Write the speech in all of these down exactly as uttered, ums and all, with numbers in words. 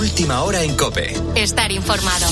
Última hora en COPE. Estar informado.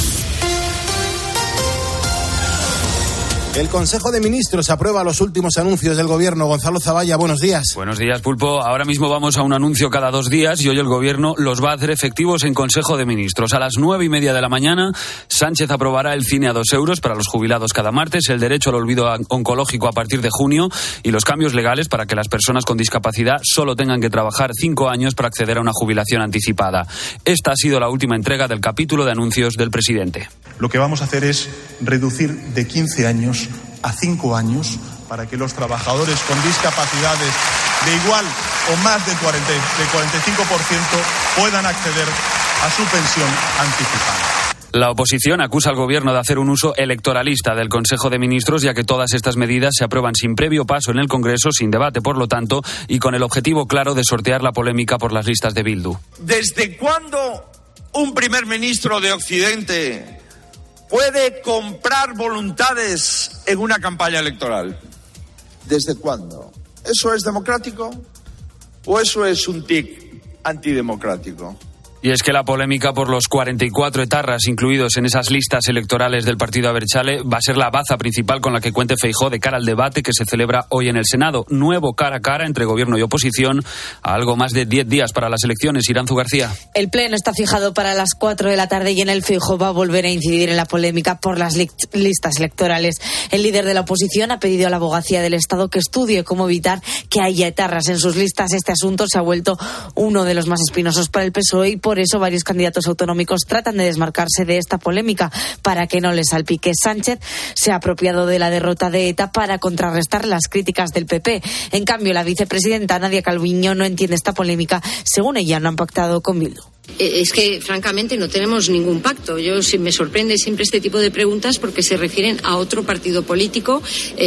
El Consejo de Ministros aprueba los últimos anuncios del Gobierno. Gonzalo Zavalla, buenos días. Buenos días, Pulpo. Ahora mismo vamos a un anuncio cada dos días y hoy el Gobierno los va a hacer efectivos en Consejo de Ministros. A las nueve y media de la mañana, Sánchez aprobará el cine a dos euros para los jubilados cada martes, el derecho al olvido oncológico a partir de junio y los cambios legales para que las personas con discapacidad solo tengan que trabajar cinco años para acceder a una jubilación anticipada. Esta ha sido la última entrega del capítulo de anuncios del presidente. Lo que vamos a hacer es reducir de quince años a cinco años para que los trabajadores con discapacidades de igual o más de cuarenta, de cuarenta y cinco por ciento puedan acceder a su pensión anticipada. La oposición acusa al Gobierno de hacer un uso electoralista del Consejo de Ministros, ya que todas estas medidas se aprueban sin previo paso en el Congreso, sin debate por lo tanto, y con el objetivo claro de sortear la polémica por las listas de Bildu. ¿Desde cuándo un primer ministro de Occidente puede comprar voluntades en una campaña electoral? ¿Desde cuándo? ¿Eso es democrático o eso es un tic antidemocrático? Y es que la polémica por los cuarenta y cuatro etarras incluidos en esas listas electorales del partido Abertzale va a ser la baza principal con la que cuente Feijóo de cara al debate que se celebra hoy en el Senado. Nuevo cara a cara entre gobierno y oposición a algo más de diez días para las elecciones. Iranzu García. El pleno está fijado para las cuatro de la tarde y en el Feijóo va a volver a incidir en la polémica por las li- listas electorales. El líder de la oposición ha pedido a la Abogacía del Estado que estudie cómo evitar que haya etarras en sus listas. Este asunto se ha vuelto uno de los más espinosos para el P S O E y por Por eso varios candidatos autonómicos tratan de desmarcarse de esta polémica para que no les salpique. Sánchez se ha apropiado de la derrota de ETA para contrarrestar las críticas del P P. En cambio, la vicepresidenta Nadia Calviño no entiende esta polémica. Según ella, no han pactado con Bildu. Es que, francamente, no tenemos ningún pacto. Yo sí me sorprende siempre este tipo de preguntas porque se refieren a otro partido político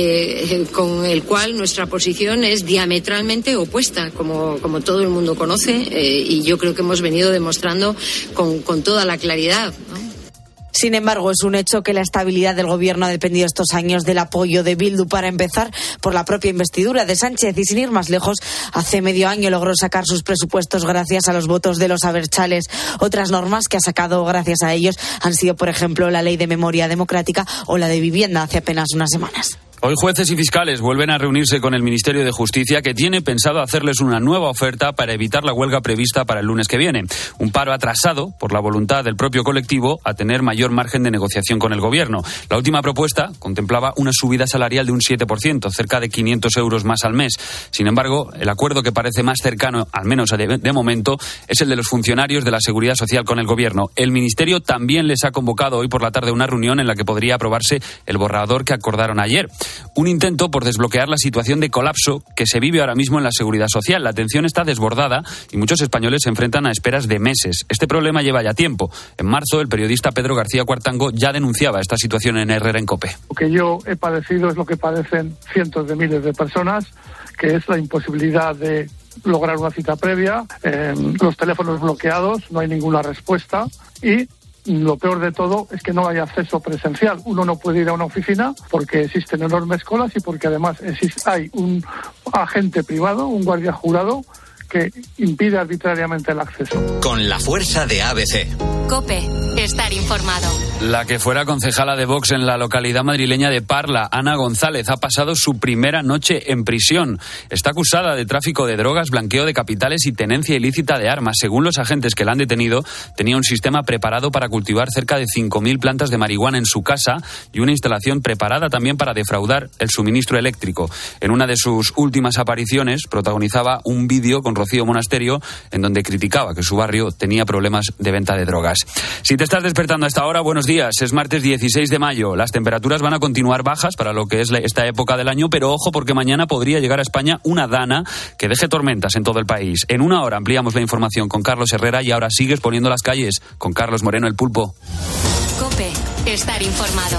eh, con el cual nuestra posición es diametralmente opuesta, como, como todo el mundo conoce, eh, y yo creo que hemos venido demostrando con, con toda la claridad, ¿no? Sin embargo, es un hecho que la estabilidad del gobierno ha dependido estos años del apoyo de Bildu, para empezar por la propia investidura de Sánchez. Y sin ir más lejos, hace medio año logró sacar sus presupuestos gracias a los votos de los abertzales. Otras normas que ha sacado gracias a ellos han sido, por ejemplo, la Ley de Memoria Democrática o la de Vivienda hace apenas unas semanas. Hoy jueces y fiscales vuelven a reunirse con el Ministerio de Justicia, que tiene pensado hacerles una nueva oferta para evitar la huelga prevista para el lunes que viene. Un paro atrasado por la voluntad del propio colectivo a tener mayor margen de negociación con el Gobierno. La última propuesta contemplaba una subida salarial de un siete por ciento, cerca de quinientos euros más al mes. Sin embargo, el acuerdo que parece más cercano, al menos de, de momento, es el de los funcionarios de la Seguridad Social con el Gobierno. El Ministerio también les ha convocado hoy por la tarde una reunión en la que podría aprobarse el borrador que acordaron ayer. Un intento por desbloquear la situación de colapso que se vive ahora mismo en la Seguridad Social. La atención está desbordada y muchos españoles se enfrentan a esperas de meses. Este problema lleva ya tiempo. En marzo, el periodista Pedro García Cuartango ya denunciaba esta situación en Herrera en COPE. Lo que yo he padecido es lo que padecen cientos de miles de personas, que es la imposibilidad de lograr una cita previa, eh, los teléfonos bloqueados, no hay ninguna respuesta y lo peor de todo es que no hay acceso presencial. Uno no puede ir a una oficina porque existen enormes colas y porque además existe, hay un agente privado, un guardia jurado, que impide arbitrariamente el acceso. Con la fuerza de A B C. COPE. Estar informado. La que fuera concejala de Vox en la localidad madrileña de Parla, Ana González, ha pasado su primera noche en prisión. Está acusada de tráfico de drogas, blanqueo de capitales y tenencia ilícita de armas. Según los agentes que la han detenido, tenía un sistema preparado para cultivar cerca de cinco mil plantas de marihuana en su casa y una instalación preparada también para defraudar el suministro eléctrico. En una de sus últimas apariciones, protagonizaba un vídeo con Rocío Monasterio en donde criticaba que su barrio tenía problemas de venta de drogas. Si te estás despertando a esta hora, buenos días. Es martes dieciséis de mayo. Las temperaturas van a continuar bajas para lo que es esta época del año, pero ojo porque mañana podría llegar a España una dana que deje tormentas en todo el país. En una hora ampliamos la información con Carlos Herrera y ahora sigues poniendo las calles con Carlos Moreno, el Pulpo. COPE. Estar informado.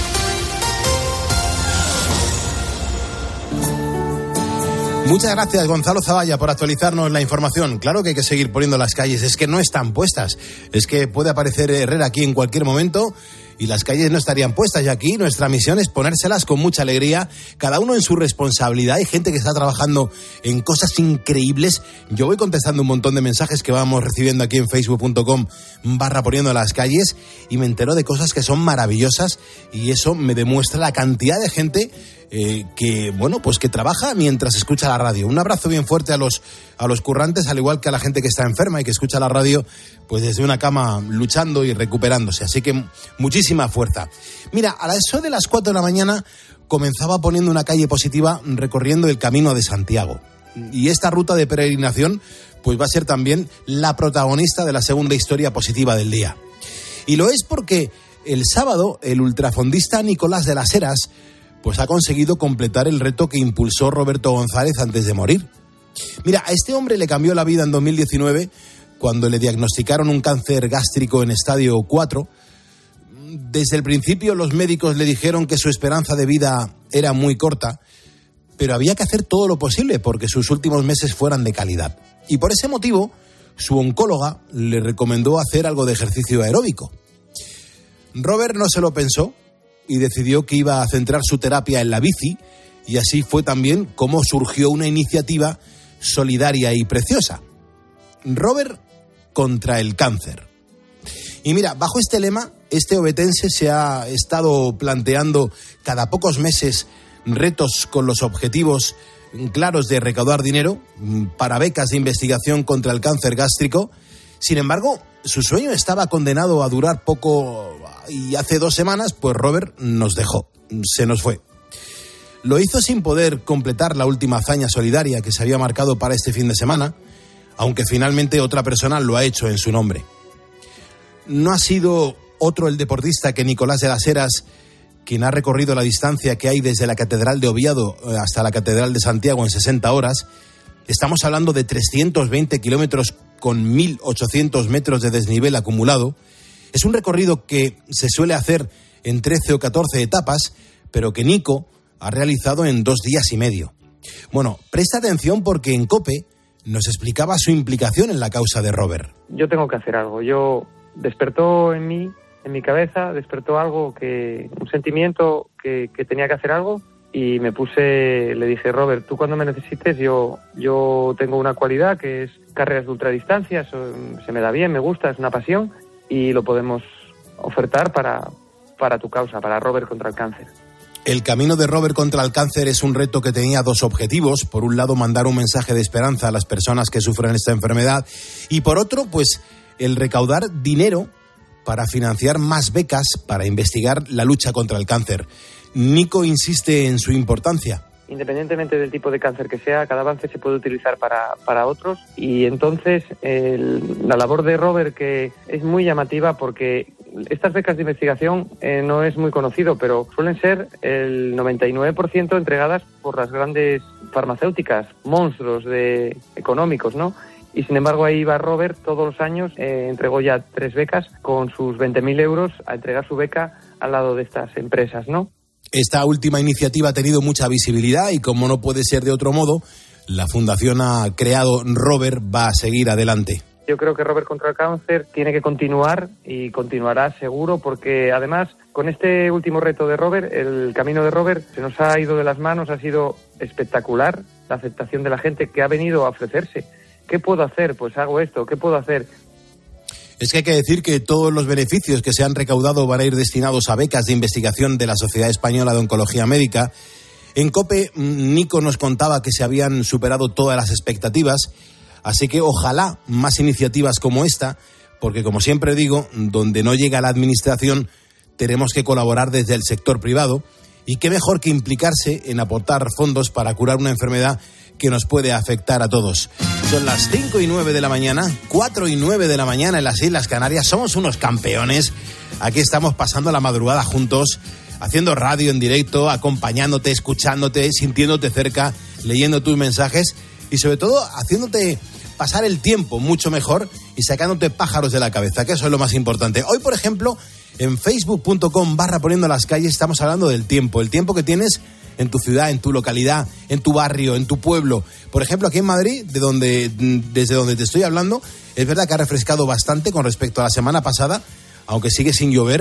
Muchas gracias, Gonzalo Zavalla, por actualizarnos la información. Claro que hay que seguir poniendo las calles, es que no están puestas. Es que puede aparecer Herrera aquí en cualquier momento y las calles no estarían puestas. Y aquí nuestra misión es ponérselas con mucha alegría, cada uno en su responsabilidad. Hay gente que está trabajando en cosas increíbles. Yo voy contestando un montón de mensajes que vamos recibiendo aquí en facebook punto com barra poniendo las calles y me entero de cosas que son maravillosas y eso me demuestra la cantidad de gente eh, que, bueno, pues que trabaja mientras escucha la radio. Un abrazo bien fuerte a los, a los currantes, al igual que a la gente que está enferma y que escucha la radio pues desde una cama luchando y recuperándose. Así que muchísima fuerza. Mira, a eso de las cuatro de la mañana comenzaba poniendo una calle positiva recorriendo el Camino de Santiago. Y esta ruta de peregrinación pues va a ser también la protagonista de la segunda historia positiva del día. Y lo es porque el sábado el ultrafondista Nicolás de las Heras pues ha conseguido completar el reto que impulsó Roberto González antes de morir. Mira, a este hombre le cambió la vida en dos mil diecinueve cuando le diagnosticaron un cáncer gástrico en estadio cuatro. Desde el principio los médicos le dijeron que su esperanza de vida era muy corta, pero había que hacer todo lo posible porque sus últimos meses fueran de calidad. Y por ese motivo, su oncóloga le recomendó hacer algo de ejercicio aeróbico. Robert no se lo pensó y decidió que iba a centrar su terapia en la bici, y así fue también como surgió una iniciativa solidaria y preciosa. Robert contra el cáncer. Y mira, bajo este lema, este obetense se ha estado planteando cada pocos meses retos con los objetivos claros de recaudar dinero para becas de investigación contra el cáncer gástrico. Sin embargo, su sueño estaba condenado a durar poco y hace dos semanas, pues Robert nos dejó, se nos fue. Lo hizo sin poder completar la última hazaña solidaria que se había marcado para este fin de semana, aunque finalmente otra persona lo ha hecho en su nombre. No ha sido otro el deportista que Nicolás de las Heras, quien ha recorrido la distancia que hay desde la Catedral de Oviedo hasta la Catedral de Santiago en sesenta horas. Estamos hablando de trescientos veinte kilómetros con mil ochocientos metros de desnivel acumulado. Es un recorrido que se suele hacer en trece o catorce etapas, pero que Nico ha realizado en dos días y medio. Bueno, presta atención porque en COPE nos explicaba su implicación en la causa de Robert. Yo tengo que hacer algo. Yo despertó en mí, en mi cabeza, despertó algo, que un sentimiento que, que tenía que hacer algo, y me puse, le dije, Robert, tú cuando me necesites, yo yo tengo una cualidad que es carreras de ultradistancia, eso se me da bien, me gusta, es una pasión, y lo podemos ofertar para, para tu causa, para Robert contra el cáncer. El camino de Robert contra el cáncer es un reto que tenía dos objetivos. Por un lado, mandar un mensaje de esperanza a las personas que sufren esta enfermedad, y por otro, pues, el recaudar dinero para financiar más becas para investigar la lucha contra el cáncer. Nico insiste en su importancia. Independientemente del tipo de cáncer que sea, cada avance se puede utilizar para, para otros, y entonces el, la labor de Robert, que es muy llamativa porque estas becas de investigación eh, no es muy conocido, pero suelen ser el noventa y nueve por ciento entregadas por las grandes farmacéuticas, monstruos de económicos, ¿no? Y sin embargo ahí va Robert todos los años, eh, entregó ya tres becas con sus veinte mil euros a entregar su beca al lado de estas empresas, ¿no? Esta última iniciativa ha tenido mucha visibilidad y, como no puede ser de otro modo, la fundación ha creado Robert va a seguir adelante. Yo creo que Robert contra el cáncer tiene que continuar y continuará seguro, porque además con este último reto de Robert, el camino de Robert se nos ha ido de las manos, ha sido espectacular la aceptación de la gente que ha venido a ofrecerse. ¿Qué puedo hacer? Pues hago esto. ¿Qué puedo hacer? Es que hay que decir que todos los beneficios que se han recaudado van a ir destinados a becas de investigación de la Sociedad Española de Oncología Médica. En COPE, Nico nos contaba que se habían superado todas las expectativas, así que ojalá más iniciativas como esta, porque como siempre digo, donde no llega la administración, tenemos que colaborar desde el sector privado, y qué mejor que implicarse en aportar fondos para curar una enfermedad que nos puede afectar a todos. Son las cinco y nueve de la mañana, cuatro y nueve de la mañana en las Islas Canarias. Somos unos campeones. Aquí estamos pasando la madrugada juntos, haciendo radio en directo, acompañándote, escuchándote, sintiéndote cerca, leyendo tus mensajes y sobre todo haciéndote pasar el tiempo mucho mejor y sacándote pájaros de la cabeza, que eso es lo más importante. Hoy, por ejemplo, en facebook punto com barra poniendo las calles estamos hablando del tiempo, el tiempo que tienes en tu ciudad, en tu localidad, en tu barrio, en tu pueblo. Por ejemplo, aquí en Madrid, de donde, desde donde te estoy hablando, es verdad que ha refrescado bastante con respecto a la semana pasada, aunque sigue sin llover.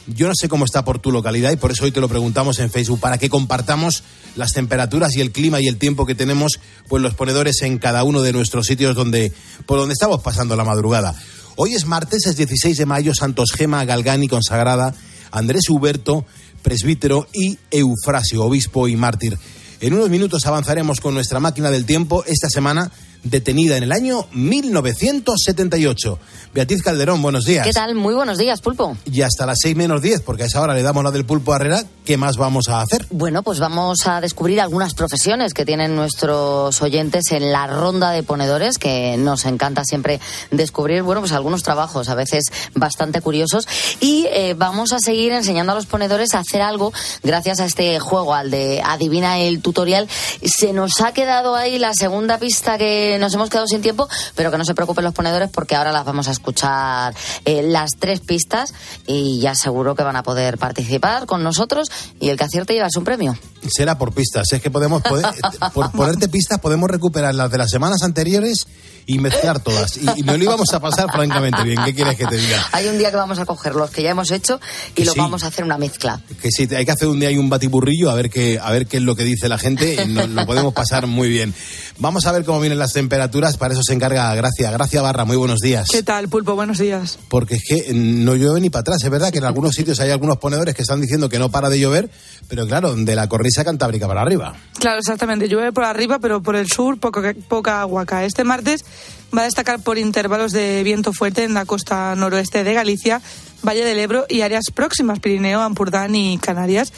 Yo no sé cómo está por tu localidad y por eso hoy te lo preguntamos en Facebook, para que compartamos las temperaturas y el clima y el tiempo que tenemos, pues los ponedores en cada uno de nuestros sitios donde, por donde estamos pasando la madrugada. Hoy es martes, es dieciséis de mayo, Santos Gema Galgani, consagrada, Andrés Huberto, presbítero, y Eufrasio, obispo y mártir. En unos minutos avanzaremos con nuestra máquina del tiempo, esta semana detenida en el año mil novecientos setenta y ocho. Beatriz Calderón, buenos días. ¿Qué tal? Muy buenos días, Pulpo. Y hasta las seis menos diez, porque a esa hora le damos la del Pulpo a Herrera. ¿Qué más vamos a hacer? Bueno, pues vamos a descubrir algunas profesiones que tienen nuestros oyentes en la ronda de ponedores, que nos encanta siempre descubrir, bueno, pues algunos trabajos a veces bastante curiosos. Y eh, vamos a seguir enseñando a los ponedores a hacer algo gracias a este juego, al de Adivina el Tutorial. Se nos ha quedado ahí la segunda pista, que nos hemos quedado sin tiempo, pero que no se preocupen los ponedores, porque ahora las vamos a escuchar eh, las tres pistas, y ya seguro que van a poder participar con nosotros, y el que acierte llevarse un premio. Será por pistas, es que podemos poder, por ponerte pistas podemos recuperar las de las semanas anteriores y mezclar todas, y, y no lo íbamos a pasar francamente bien. ¿Qué quieres que te diga? Hay un día que vamos a coger los que ya hemos hecho y los sí. vamos a hacer una mezcla. Que sí, hay que hacer un día y un batiburrillo a ver qué a ver qué es lo que dice la gente, y nos lo podemos pasar muy bien. Vamos a ver cómo vienen las temperaturas, para eso se encarga Gracia. Gracia Barra, muy buenos días. ¿Qué tal, Pulpo? Buenos días. Porque es que no llueve ni para atrás, es verdad que en algunos sitios hay algunos ponedores que están diciendo que no para de llover, pero claro, de la cornisa cantábrica para arriba. Claro, exactamente, llueve por arriba, pero por el sur poco, poca agua cae. Este martes va a destacar por intervalos de viento fuerte en la costa noroeste de Galicia, Valle del Ebro y áreas próximas, Pirineo, Ampurdán y Canarias.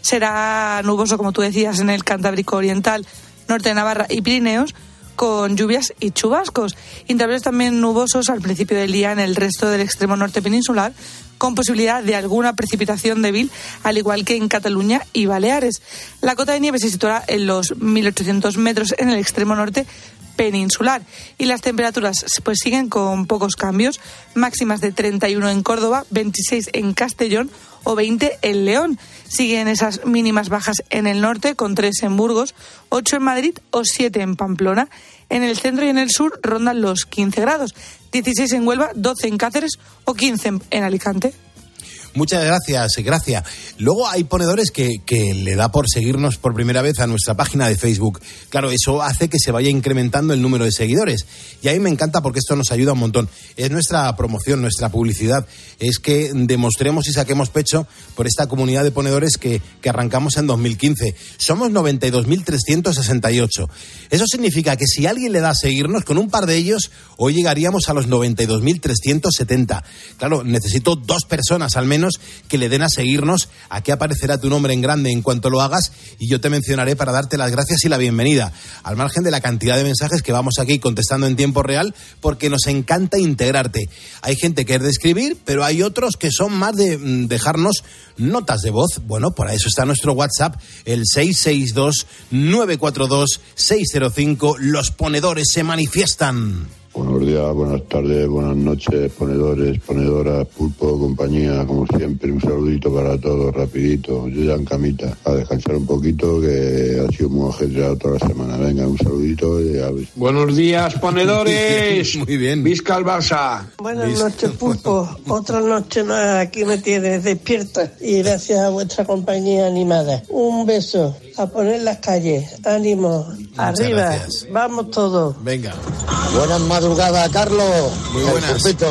Será nuboso, como tú decías, en el Cantábrico Oriental, norte de Navarra y Pirineos, con lluvias y chubascos. Intervalos también nubosos al principio del día en el resto del extremo norte peninsular, con posibilidad de alguna precipitación débil, al igual que en Cataluña y Baleares. La cota de nieve se situará en los mil ochocientos metros en el extremo norte peninsular, y las temperaturas pues siguen con pocos cambios, máximas de treinta y uno en Córdoba, veintiséis en Castellón o veinte en León. Siguen esas mínimas bajas en el norte, con tres en Burgos, ocho en Madrid o siete en Pamplona. En el centro y en el sur rondan los quince grados, dieciséis en Huelva, doce en Cáceres o quince en Alicante. Muchas gracias, gracias. Luego hay ponedores que, que le da por seguirnos por primera vez a nuestra página de Facebook. Claro, eso hace que se vaya incrementando el número de seguidores. Y a mí me encanta, porque esto nos ayuda un montón. Es nuestra promoción, nuestra publicidad. Es que demostremos y saquemos pecho por esta comunidad de ponedores que, que arrancamos en dos mil quince. Somos noventa y dos mil trescientos sesenta y ocho. Eso significa que si alguien le da a seguirnos, con un par de ellos, hoy llegaríamos a los noventa y dos mil trescientos setenta. Claro, necesito dos personas al menos que le den a seguirnos. Aquí aparecerá tu nombre en grande en cuanto lo hagas, y yo te mencionaré para darte las gracias y la bienvenida, al margen de la cantidad de mensajes que vamos aquí contestando en tiempo real, porque nos encanta integrarte. Hay gente que es de escribir, pero hay otros que son más de mm, dejarnos notas de voz. Bueno, por eso está nuestro WhatsApp, el seis seis dos, nueve cuatro dos, seis cero cinco. Los ponedores se manifiestan. Buenos días, buenas tardes, buenas noches, ponedores, ponedoras, Pulpo, compañía, como siempre, un saludito para todos, rapidito, yo ya en camita, a descansar un poquito, que ha sido muy ajetreado toda la semana. Venga, un saludito y a ver. Buenos días, ponedores. Muy bien. Visca el Barça. Buenas noches, Pulpo. Otra noche más aquí me tienes despierta, y gracias a vuestra compañía animada. Un beso, a poner las calles, ánimo, muchas arriba, gracias. Vamos todos. Venga. Buenas madrugadas, Carlos. Muy buenas. El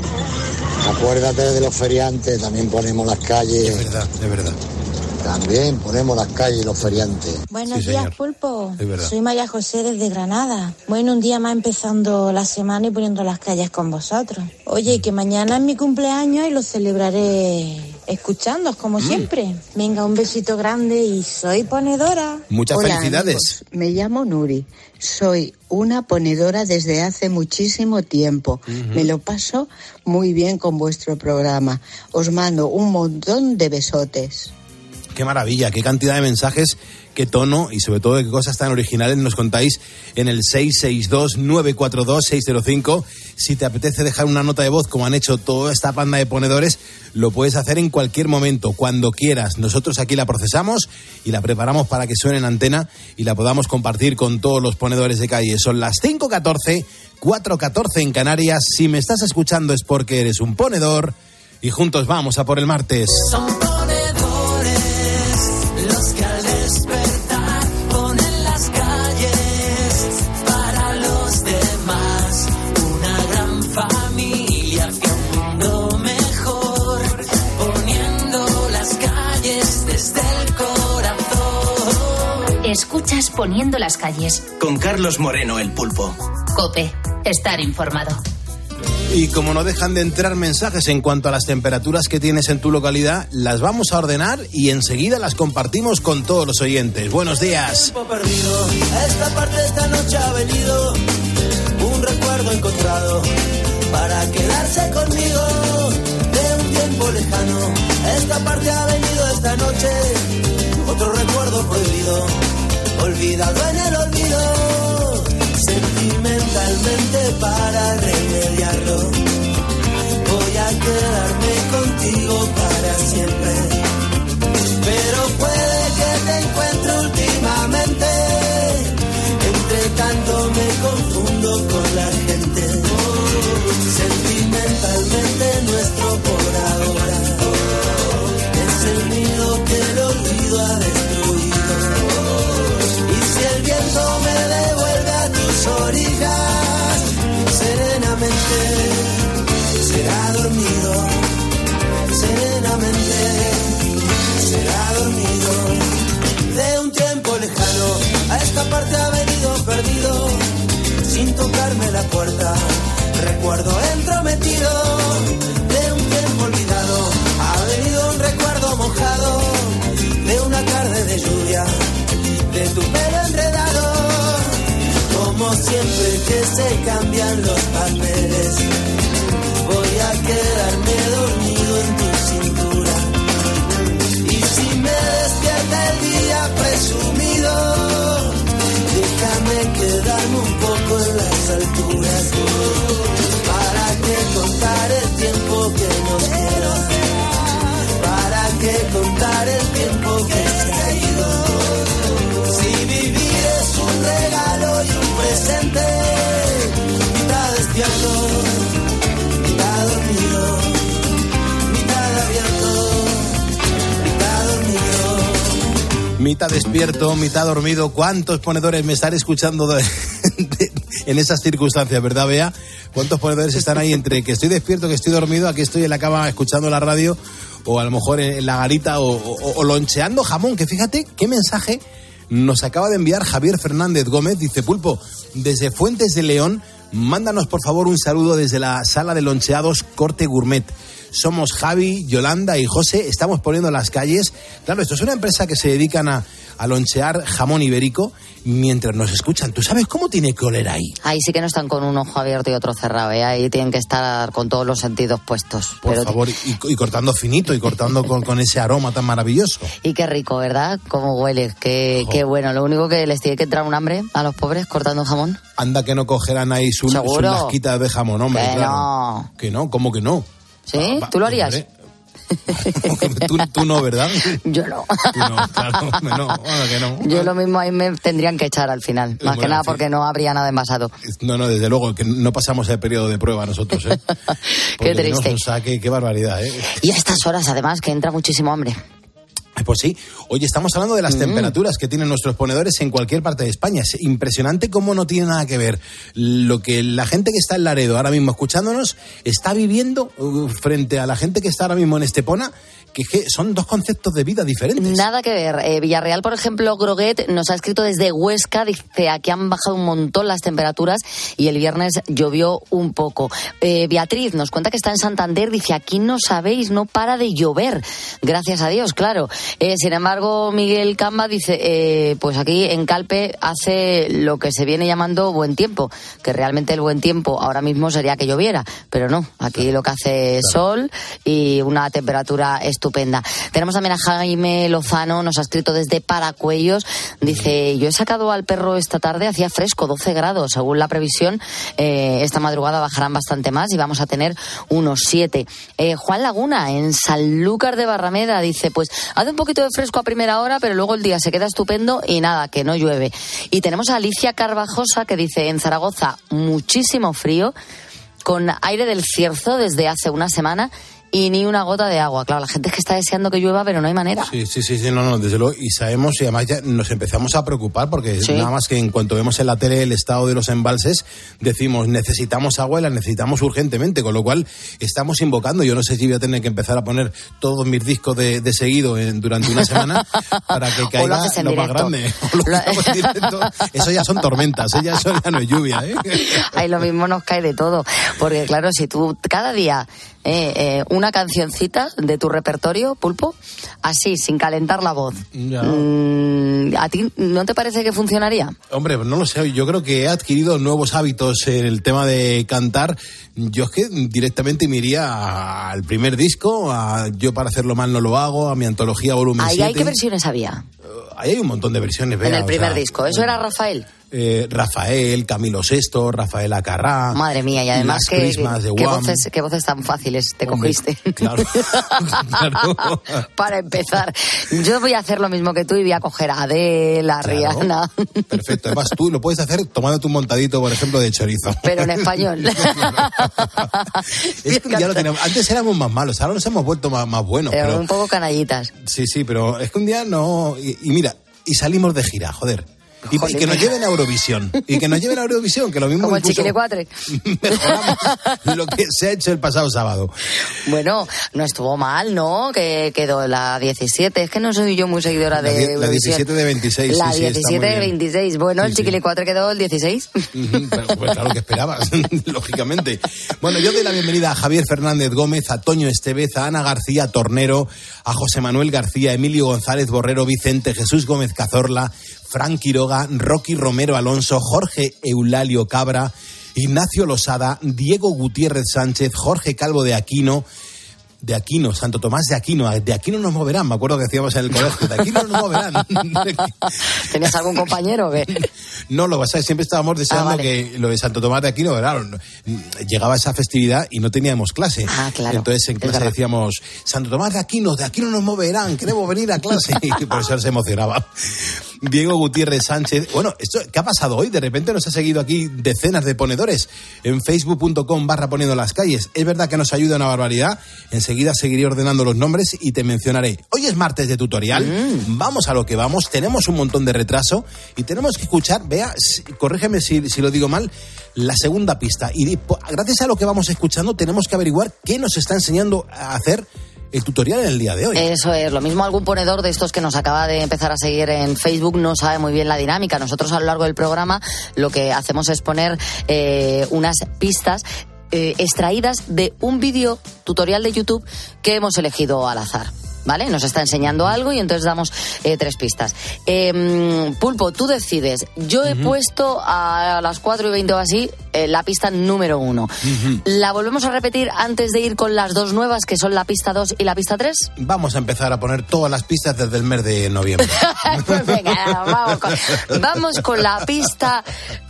Acuérdate de los feriantes, también ponemos las calles. Es verdad, es verdad. También ponemos las calles y los feriantes. Buenos Sí, días, señor. Pulpo. Es verdad. Soy María José desde Granada. Bueno, un día más empezando la semana y poniendo las calles con vosotros. Oye, que mañana es mi cumpleaños y lo celebraré escuchándoos, como Mm. siempre. Venga, un besito grande y soy ponedora. Muchas Hola, felicidades. amigos. Me llamo Nuri. Soy una ponedora desde hace muchísimo tiempo. Ujú. Me lo paso muy bien con vuestro programa. Os mando un montón de besotes. Qué maravilla, qué cantidad de mensajes, qué tono y sobre todo de qué cosas tan originales nos contáis en el seis seis dos, nueve cuatro dos, seis cero cinco. Si te apetece dejar una nota de voz, como han hecho toda esta banda de ponedores, lo puedes hacer en cualquier momento, cuando quieras. Nosotros aquí la procesamos y la preparamos para que suene en antena y la podamos compartir con todos los ponedores de calle. Son las cinco catorce, cuatro catorce en Canarias. Si me estás escuchando es porque eres un ponedor y juntos vamos a por el martes. Son ponedores los que al despertar ponen las calles para los demás. Una gran familia hacia un mundo mejor, poniendo las calles desde el corazón. Escuchas Poniendo las calles. Con Carlos Moreno, el Pulpo. COPE. Estar informado. Y como no dejan de entrar mensajes en cuanto a las temperaturas que tienes en tu localidad, las vamos a ordenar y enseguida las compartimos con todos los oyentes. Buenos días. Tiempo perdido, a esta parte esta noche ha venido un recuerdo encontrado para quedarse conmigo de un tiempo lejano. A esta parte ha venido esta noche otro recuerdo prohibido, olvidado en el olvido. Sentimentalmente para remediarlo voy a quedarme contigo para siempre, pero puede que te encuentre últimamente, entre tanto me confundo con la gente. Sentimentalmente nuestro por ahora es el nido que el olvido ha destruido, y si el viento me devuelve a tus orillas, serenamente será dormido, serenamente será dormido. De un tiempo lejano a esta parte ha venido perdido, sin tocarme la puerta, recuerdo entrometido. De un tiempo olvidado ha venido un recuerdo mojado, de una tarde de lluvia, de tu pelo enredado. Como siempre que se cambian los papeles, voy a quedarme dormido en tu cintura. Y si me despierta el día presumido, déjame quedarme un poco en las alturas, para que contar el tiempo que nos queda, para que contar el tiempo que se ha ido. Si vivir es un regalo y un presente, mitad despierto, mitad dormido, mitad abierto, mitad dormido. Mitad despierto, mitad dormido. ¿Cuántos ponedores me están escuchando de, de, en esas circunstancias, verdad, Bea? ¿Cuántos ponedores están ahí entre que estoy despierto, que estoy dormido, aquí estoy en la cama escuchando la radio, o a lo mejor en la garita, o, o, o loncheando jamón? Que fíjate qué mensaje nos acaba de enviar Javier Fernández Gómez. Dice: Pulpo, desde Fuentes de León, mándanos por favor un saludo desde la sala de loncheados Corte Gourmet. Somos Javi, Yolanda y José, estamos poniendo las calles. Claro, esto es una empresa que se dedican a, a lonchear jamón ibérico mientras nos escuchan. ¿Tú sabes cómo tiene que oler ahí? Ahí sí que no están con un ojo abierto y otro cerrado, ¿eh? Ahí tienen que estar con todos los sentidos puestos. Por Pero favor, y, y cortando finito y cortando con, con ese aroma tan maravilloso. Y qué rico, ¿verdad? Cómo huele, qué, qué bueno. Lo único que les tiene que entrar un hambre a los pobres cortando jamón. Anda que no cogerán ahí su, su lasquita de jamón, hombre. Que claro. no. Que no, ¿cómo que no? ¿Sí? Va, ¿Tú lo harías? Hombre. ¿Tú, tú no, ¿verdad? Yo no. Tú no, claro, no, bueno, que no. Yo lo mismo ahí me tendrían que echar al final. Más bueno, que nada porque no habría nada envasado. No, no, desde luego, que no pasamos el periodo de prueba nosotros, ¿eh? Qué triste. Un saque, qué barbaridad, ¿eh? Y a estas horas, además, que entra muchísimo hambre. Pues sí. Oye, estamos hablando de las mm. temperaturas que tienen nuestros ponedores en cualquier parte de España. Es impresionante cómo no tiene nada que ver lo que la gente que está en Laredo ahora mismo escuchándonos está viviendo uh, frente a la gente que está ahora mismo en Estepona, que, que son dos conceptos de vida diferentes. Nada que ver. Eh, Villarreal, por ejemplo, Groguet nos ha escrito desde Huesca, dice, aquí han bajado un montón las temperaturas y el viernes llovió un poco. Eh, Beatriz nos cuenta que está en Santander, dice, aquí no sabéis, no para de llover. Gracias a Dios, claro. Eh, sin embargo, Miguel Camba dice, eh, pues aquí en Calpe hace lo que se viene llamando buen tiempo, que realmente el buen tiempo ahora mismo sería que lloviera, pero no, aquí claro. Lo que hace es claro. Sol y una temperatura estupenda. Tenemos también a Jaime Lozano, nos ha escrito desde Paracuellos, dice, yo he sacado al perro esta tarde, hacía fresco, doce grados, según la previsión, eh, esta madrugada bajarán bastante más y vamos a tener unos siete. Eh, Juan Laguna, en Sanlúcar de Barrameda, dice, pues hace un poquito de fresco a primera hora, pero luego el día se queda estupendo y nada, que no llueve. Y tenemos a Alicia Carvajosa que dice, en Zaragoza muchísimo frío, con aire del Cierzo desde hace una semana y ni una gota de agua. Claro, la gente es que está deseando que llueva, pero no hay manera. Sí, sí, sí, sí no, no, desde luego. Y sabemos, y además ya nos empezamos a preocupar porque ¿sí? Nada más que en cuanto vemos en la tele el estado de los embalses, decimos necesitamos agua y la necesitamos urgentemente, con lo cual estamos invocando. Yo no sé si voy a tener que empezar a poner todos mis discos de, de seguido en, durante una semana para que caiga lo, lo directo. más grande. O lo hacemos en directo. Eso ya son tormentas, ¿eh? Ya eso ya no es lluvia, ¿eh? Ahí lo mismo nos cae de todo, porque claro, si tú cada día eh, eh, una cancioncita de tu repertorio, Pulpo, así, sin calentar la voz, mmm, ¿a ti no te parece que funcionaría? Hombre, no lo sé, yo creo que he adquirido nuevos hábitos en el tema de cantar. Yo es que directamente me iría al primer disco, a Yo para hacerlo mal no lo hago, a mi antología volumen ¿Ahí siete. hay qué versiones había? Uh, ahí hay un montón de versiones, vea, en el primer o sea, disco, ¿eso era Rafael? Eh, Rafael, Camilo Sesto, Rafael Acarrá. Madre mía, y además que, que, qué, voces, qué voces tan fáciles te Hombre, cogiste. Claro, claro. Para empezar, yo voy a hacer lo mismo que tú y voy a coger a Adele, a claro. Rihanna. Perfecto, además tú lo puedes hacer tomándote un montadito, por ejemplo, de chorizo. Pero en español. Es que ya lo tenemos. Antes éramos más malos, ahora nos hemos vuelto más, más buenos. Pero pero... un poco canallitas. Sí, sí, pero es que un día no... Y, y mira, y salimos de gira, joder. Y, y que nos lleven a Eurovisión. Y que nos lleven a Eurovisión, que lo mismo como el Chiquilicuatre. Mejoramos lo que se ha hecho el pasado sábado. Bueno, no estuvo mal, ¿no? Que quedó la diecisiete. Es que no soy yo muy seguidora de la, Eurovisión. La diecisiete de veintiséis. La sí, diecisiete sí, de veintiséis. Bueno, sí, el Chiquilicuatre sí. quedó el dieciséis. Uh-huh, pero, pues claro que esperabas, lógicamente. Bueno, yo doy la bienvenida a Javier Fernández Gómez, a Toño Estevez, a Ana García Tornero, a José Manuel García, Emilio González Borrero, Vicente Jesús Gómez Cazorla, Fran Quiroga, Rocky Romero Alonso, Jorge Eulalio Cabra, Ignacio Losada, Diego Gutiérrez Sánchez, Jorge Calvo de Aquino, de Aquino, Santo Tomás de Aquino, de Aquino nos moverán, me acuerdo que decíamos en el colegio, de Aquino nos moverán. ¿Tenías algún compañero o qué? No, lo vas a ver, siempre estábamos deseando ah, vale. que lo de Santo Tomás de Aquino, claro, llegaba esa festividad y no teníamos clase. Ah, claro. Entonces en clase decíamos, Santo Tomás de Aquino, de Aquino nos moverán, queremos venir a clase. Y por eso se emocionaba. Diego Gutiérrez Sánchez. Bueno, esto, ¿qué ha pasado hoy? De repente nos ha seguido aquí decenas de ponedores en facebook punto com barra poniendo las calles. Es verdad que nos ayuda una barbaridad. Enseguida seguiré ordenando los nombres y te mencionaré. Hoy es martes de tutorial. Mm. Vamos a lo que vamos. Tenemos un montón de retraso y tenemos que escuchar, vea, corrígeme si, si lo digo mal, la segunda pista. Y gracias a lo que vamos escuchando tenemos que averiguar qué nos está enseñando a hacer el tutorial en el día de hoy. Eso es, lo mismo algún ponedor de estos que nos acaba de empezar a seguir en Facebook no sabe muy bien la dinámica. Nosotros a lo largo del programa lo que hacemos es poner eh, unas pistas eh, extraídas de un vídeo tutorial de YouTube que hemos elegido al azar. ¿Vale? Nos está enseñando algo y entonces damos eh, tres pistas. Eh, Pulpo, tú decides. Yo he uh-huh. puesto a las cuatro y veinte o así eh, la pista número uno. Uh-huh. ¿La volvemos a repetir antes de ir con las dos nuevas, que son la pista dos y la pista tres? Vamos a empezar a poner todas las pistas desde el mes de noviembre. Pues venga, vamos con, vamos con la pista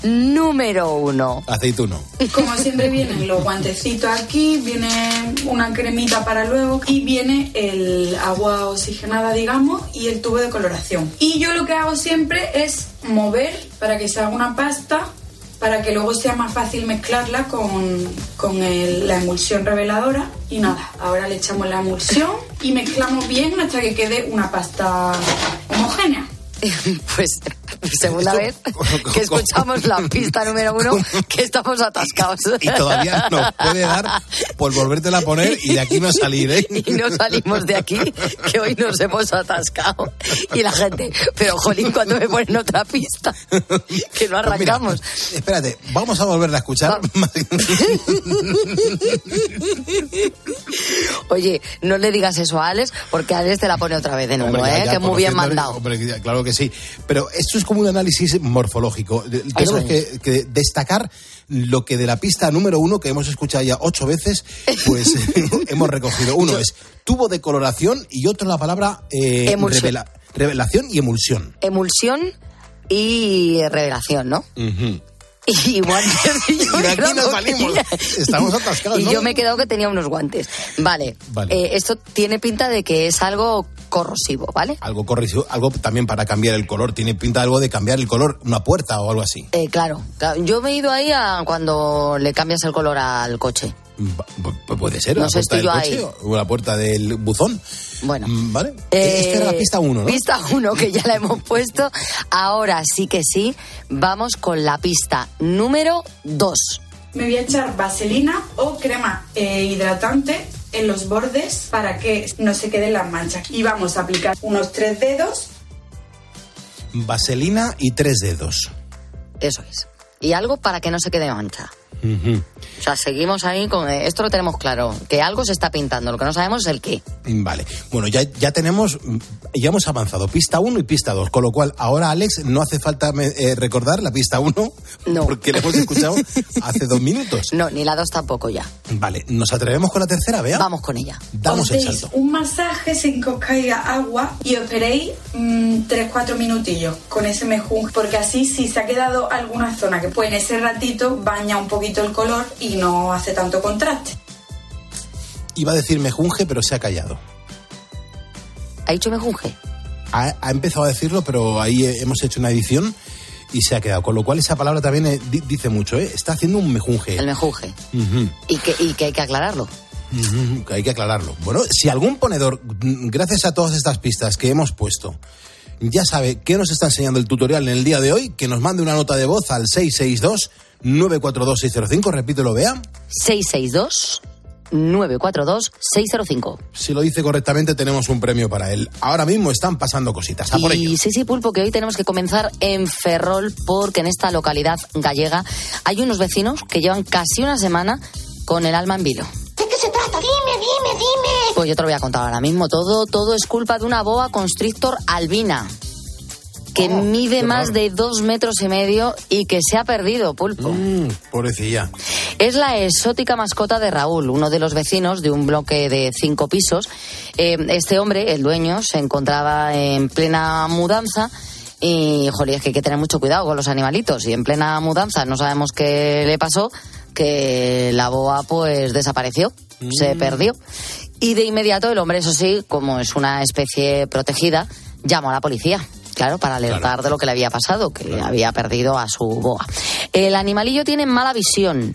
número uno. Aceituno. Como siempre vienen los guantecitos aquí, viene una cremita para luego y viene el agua oxigenada, digamos, y el tubo de coloración. Y yo lo que hago siempre es mover para que se haga una pasta, para que luego sea más fácil mezclarla con, con el, la emulsión reveladora. Y nada, ahora le echamos la emulsión y mezclamos bien hasta que quede una pasta homogénea. Pues segunda vez que escuchamos la pista número uno que estamos atascados. Y todavía nos puede dar por volvértela a poner y de aquí no salir, ¿eh? Y no salimos de aquí, que hoy nos hemos atascado. Y la gente, pero jolín, ¿cuándo me ponen otra pista? Que no arrancamos. Pues mira, espérate, vamos a volverla a escuchar. Oye, no le digas eso a Alex, porque Alex te la pone otra vez de nuevo, hombre, ya, ¿eh? Ya, que muy bien mandado. Hombre, claro que sí. Pero esto es como un análisis morfológico. Tenemos que, que destacar lo que de la pista número uno, que hemos escuchado ya ocho veces, pues hemos recogido. Uno es tubo de coloración y otro la palabra eh, revela, revelación y emulsión. Emulsión y revelación, ¿no? Uh-huh. Y guantes. Y, yo y de aquí nos salimos. Estamos atascados, y ¿no? yo me he quedado que tenía unos guantes. Vale. vale. Eh, esto tiene pinta de que es algo corrosivo, ¿vale? Algo corrosivo, algo también para cambiar el color. Tiene pinta de algo de cambiar el color, una puerta o algo así. Eh, claro. Yo me he ido ahí a cuando le cambias el color al coche. Pues puede ser, no la sé puerta del coche ahí. o la puerta del buzón. Bueno. ¿Vale? Eh, Esta era la pista uno, ¿no? Pista uno, que ya la hemos puesto. Ahora sí que sí, vamos con la pista número dos. Me voy a echar vaselina o crema eh, hidratante en los bordes para que no se queden las manchas. Y vamos a aplicar unos tres dedos. Vaselina y tres dedos. Eso es. Y algo para que no se quede mancha. Uh-huh. O sea, seguimos ahí con... Esto lo tenemos claro, que algo se está pintando, lo que no sabemos es el qué. Vale, bueno, ya, ya tenemos, ya hemos avanzado, pista uno y pista dos, con lo cual ahora, Alex, no hace falta eh, recordar la pista uno, no. Porque la hemos escuchado hace dos minutos. No, ni la dos tampoco ya. Vale, ¿nos atrevemos con la tercera, Bea? Vamos con ella. Damos Os el deis salto. un masaje sin que os caiga agua y os esperéis mmm, tres cuatro minutillos con ese mejunje, porque así si se ha quedado alguna zona que pues en ese ratito baña un poquito el color y no hace tanto contraste. Iba a decir mejunje, pero se ha callado. ¿Ha dicho mejunje? Ha, ha empezado a decirlo, pero ahí hemos hecho una edición y se ha quedado. Con lo cual esa palabra también eh, dice mucho, ¿eh? Está haciendo un mejunje. El mejunje. Uh-huh. Y, que, y que hay que aclararlo. Uh-huh. Que hay que aclararlo. Bueno, si algún ponedor, gracias a todas estas pistas que hemos puesto, ya sabe qué nos está enseñando el tutorial en el día de hoy, que nos mande una nota de voz al seis seis dos, nueve cuatro dos, seis cero cinco. Repítelo, Bea. seis seis dos, nueve cuatro dos, seis cero cinco. Si lo dice correctamente, tenemos un premio para él. Ahora mismo están pasando cositas. A por ello. Y sí, sí, Pulpo, que hoy tenemos que comenzar en Ferrol, porque en esta localidad gallega hay unos vecinos que llevan casi una semana con el alma en vilo. ¿De qué se trata? Dime, dime, dime. Pues yo te lo voy a contar ahora mismo. Todo, todo es culpa de una boa constrictor albina, que oh, mide más raro. de dos metros y medio y que se ha perdido, Pulpo. Mm, pobrecilla. Es la exótica mascota de Raúl, uno de los vecinos de un bloque de cinco pisos. Eh, este hombre, el dueño, se encontraba en plena mudanza y, joder, es que hay que tener mucho cuidado con los animalitos. Y en plena mudanza no sabemos qué le pasó, que la boa pues desapareció, mm. se perdió. Y de inmediato el hombre, eso sí, como es una especie protegida, llamó a la policía. Claro, para alertar claro. de lo que le había pasado, que claro. había perdido a su boa. El animalillo tiene mala visión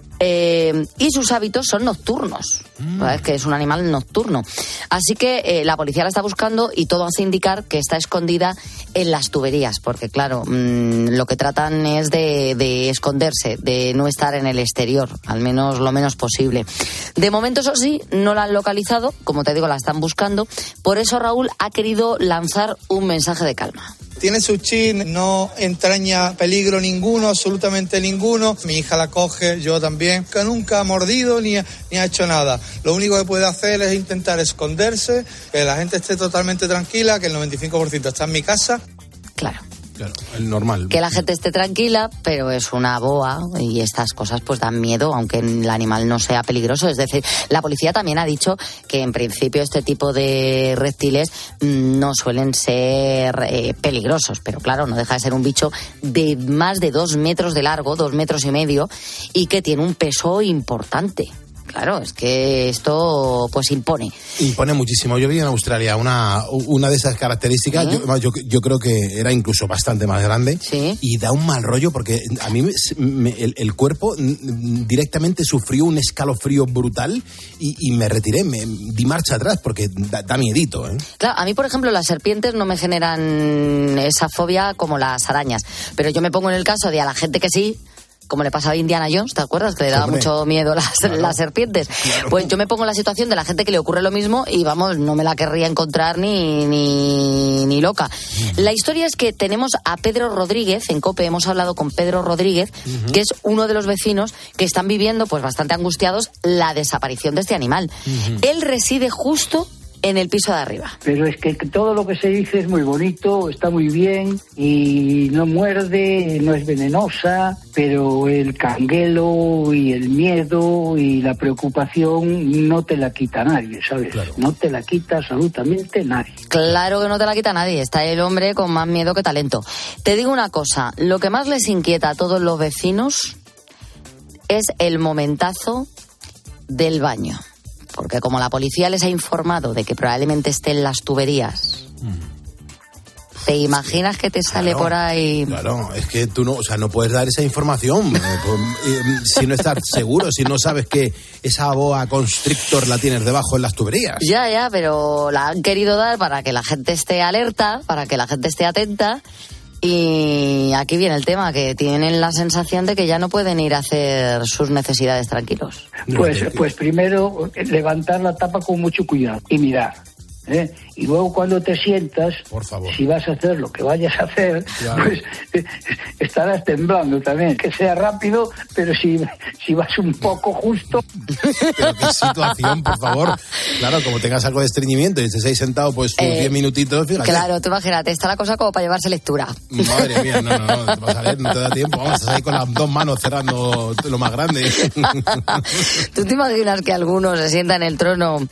eh, y sus hábitos son nocturnos. Mm. Es que es un animal nocturno. Así que eh, la policía la está buscando y todo hace indicar que está escondida en las tuberías, porque claro, mmm, lo que tratan es de, de esconderse, de no estar en el exterior, al menos lo menos posible. De momento, eso sí, no la han localizado, como te digo, la están buscando. Por eso Raúl ha querido lanzar un mensaje de calma. Tiene su chin, no entraña peligro ninguno, absolutamente ninguno. Mi hija la coge, yo también, que nunca ha mordido ni ha, ni ha hecho nada. Lo único que puede hacer es intentar esconderse, que la gente esté totalmente tranquila, que el noventa y cinco por ciento está en mi casa. Claro. Claro, el normal. Que la gente esté tranquila, pero es una boa y estas cosas pues dan miedo, aunque el animal no sea peligroso. Es decir, la policía también ha dicho que en principio este tipo de reptiles no suelen ser eh, peligrosos, pero claro, no deja de ser un bicho de más de dos metros de largo, dos metros y medio, y que tiene un peso importante. Claro, es que esto pues impone. Impone muchísimo. Yo vi en Australia una, una de esas características, ¿sí? yo, yo, yo creo que era incluso bastante más grande, ¿sí? Y da un mal rollo porque a mí me, el, el cuerpo directamente sufrió un escalofrío brutal y, y me retiré, me di marcha atrás porque da, da miedito, ¿eh? Claro, a mí por ejemplo las serpientes no me generan esa fobia como las arañas, pero yo me pongo en el caso de a la gente que sí, como le pasaba a Indiana Jones, ¿te acuerdas? Que le daba Hombre, mucho miedo las, claro, las serpientes. Claro. Pues yo me pongo en la situación de la gente que le ocurre lo mismo y vamos, no me la querría encontrar ni, ni, ni loca. Uh-huh. La historia es que tenemos a Pedro Rodríguez, en COPE hemos hablado con Pedro Rodríguez, uh-huh. que es uno de los vecinos que están viviendo pues bastante angustiados la desaparición de este animal. Uh-huh. Él reside justo en el piso de arriba. Pero es que todo lo que se dice es muy bonito, está muy bien y no muerde, no es venenosa, pero el canguelo y el miedo y la preocupación no te la quita nadie, ¿sabes? Claro. No te la quita absolutamente nadie. Claro que no te la quita nadie, está el hombre con más miedo que talento. Te digo una cosa, lo que más les inquieta a todos los vecinos es el momentazo del baño. Porque como la policía les ha informado de que probablemente esté en las tuberías, mm. ¿Te imaginas que te sale Claro, por ahí? Claro, es que tú no, o sea, no puedes dar esa información eh, pues, eh, si no estás seguro, si no sabes que esa boa constrictor la tienes debajo en las tuberías. Ya, ya, pero la han querido dar para que la gente esté alerta, para que la gente esté atenta. Y aquí viene el tema, que tienen la sensación de que ya no pueden ir a hacer sus necesidades tranquilos. Pues, pues primero levantar la tapa con mucho cuidado y mirar. ¿eh? Y luego cuando te sientas, por favor, si vas a hacer lo que vayas a hacer, claro, pues eh, estarás temblando también. Que sea rápido, pero si, si vas un poco justo... Pero qué situación, por favor. Claro, como tengas algo de estreñimiento y estés ahí sentado pues tus diez eh, minutitos, fíjate. Claro, tú imagínate, está la cosa como para llevarse lectura. Madre mía, no, no, no, te vas a leer, no te da tiempo. Vamos, estás ahí con las dos manos cerrando lo más grande. ¿Tú te imaginas que alguno se sienta en el trono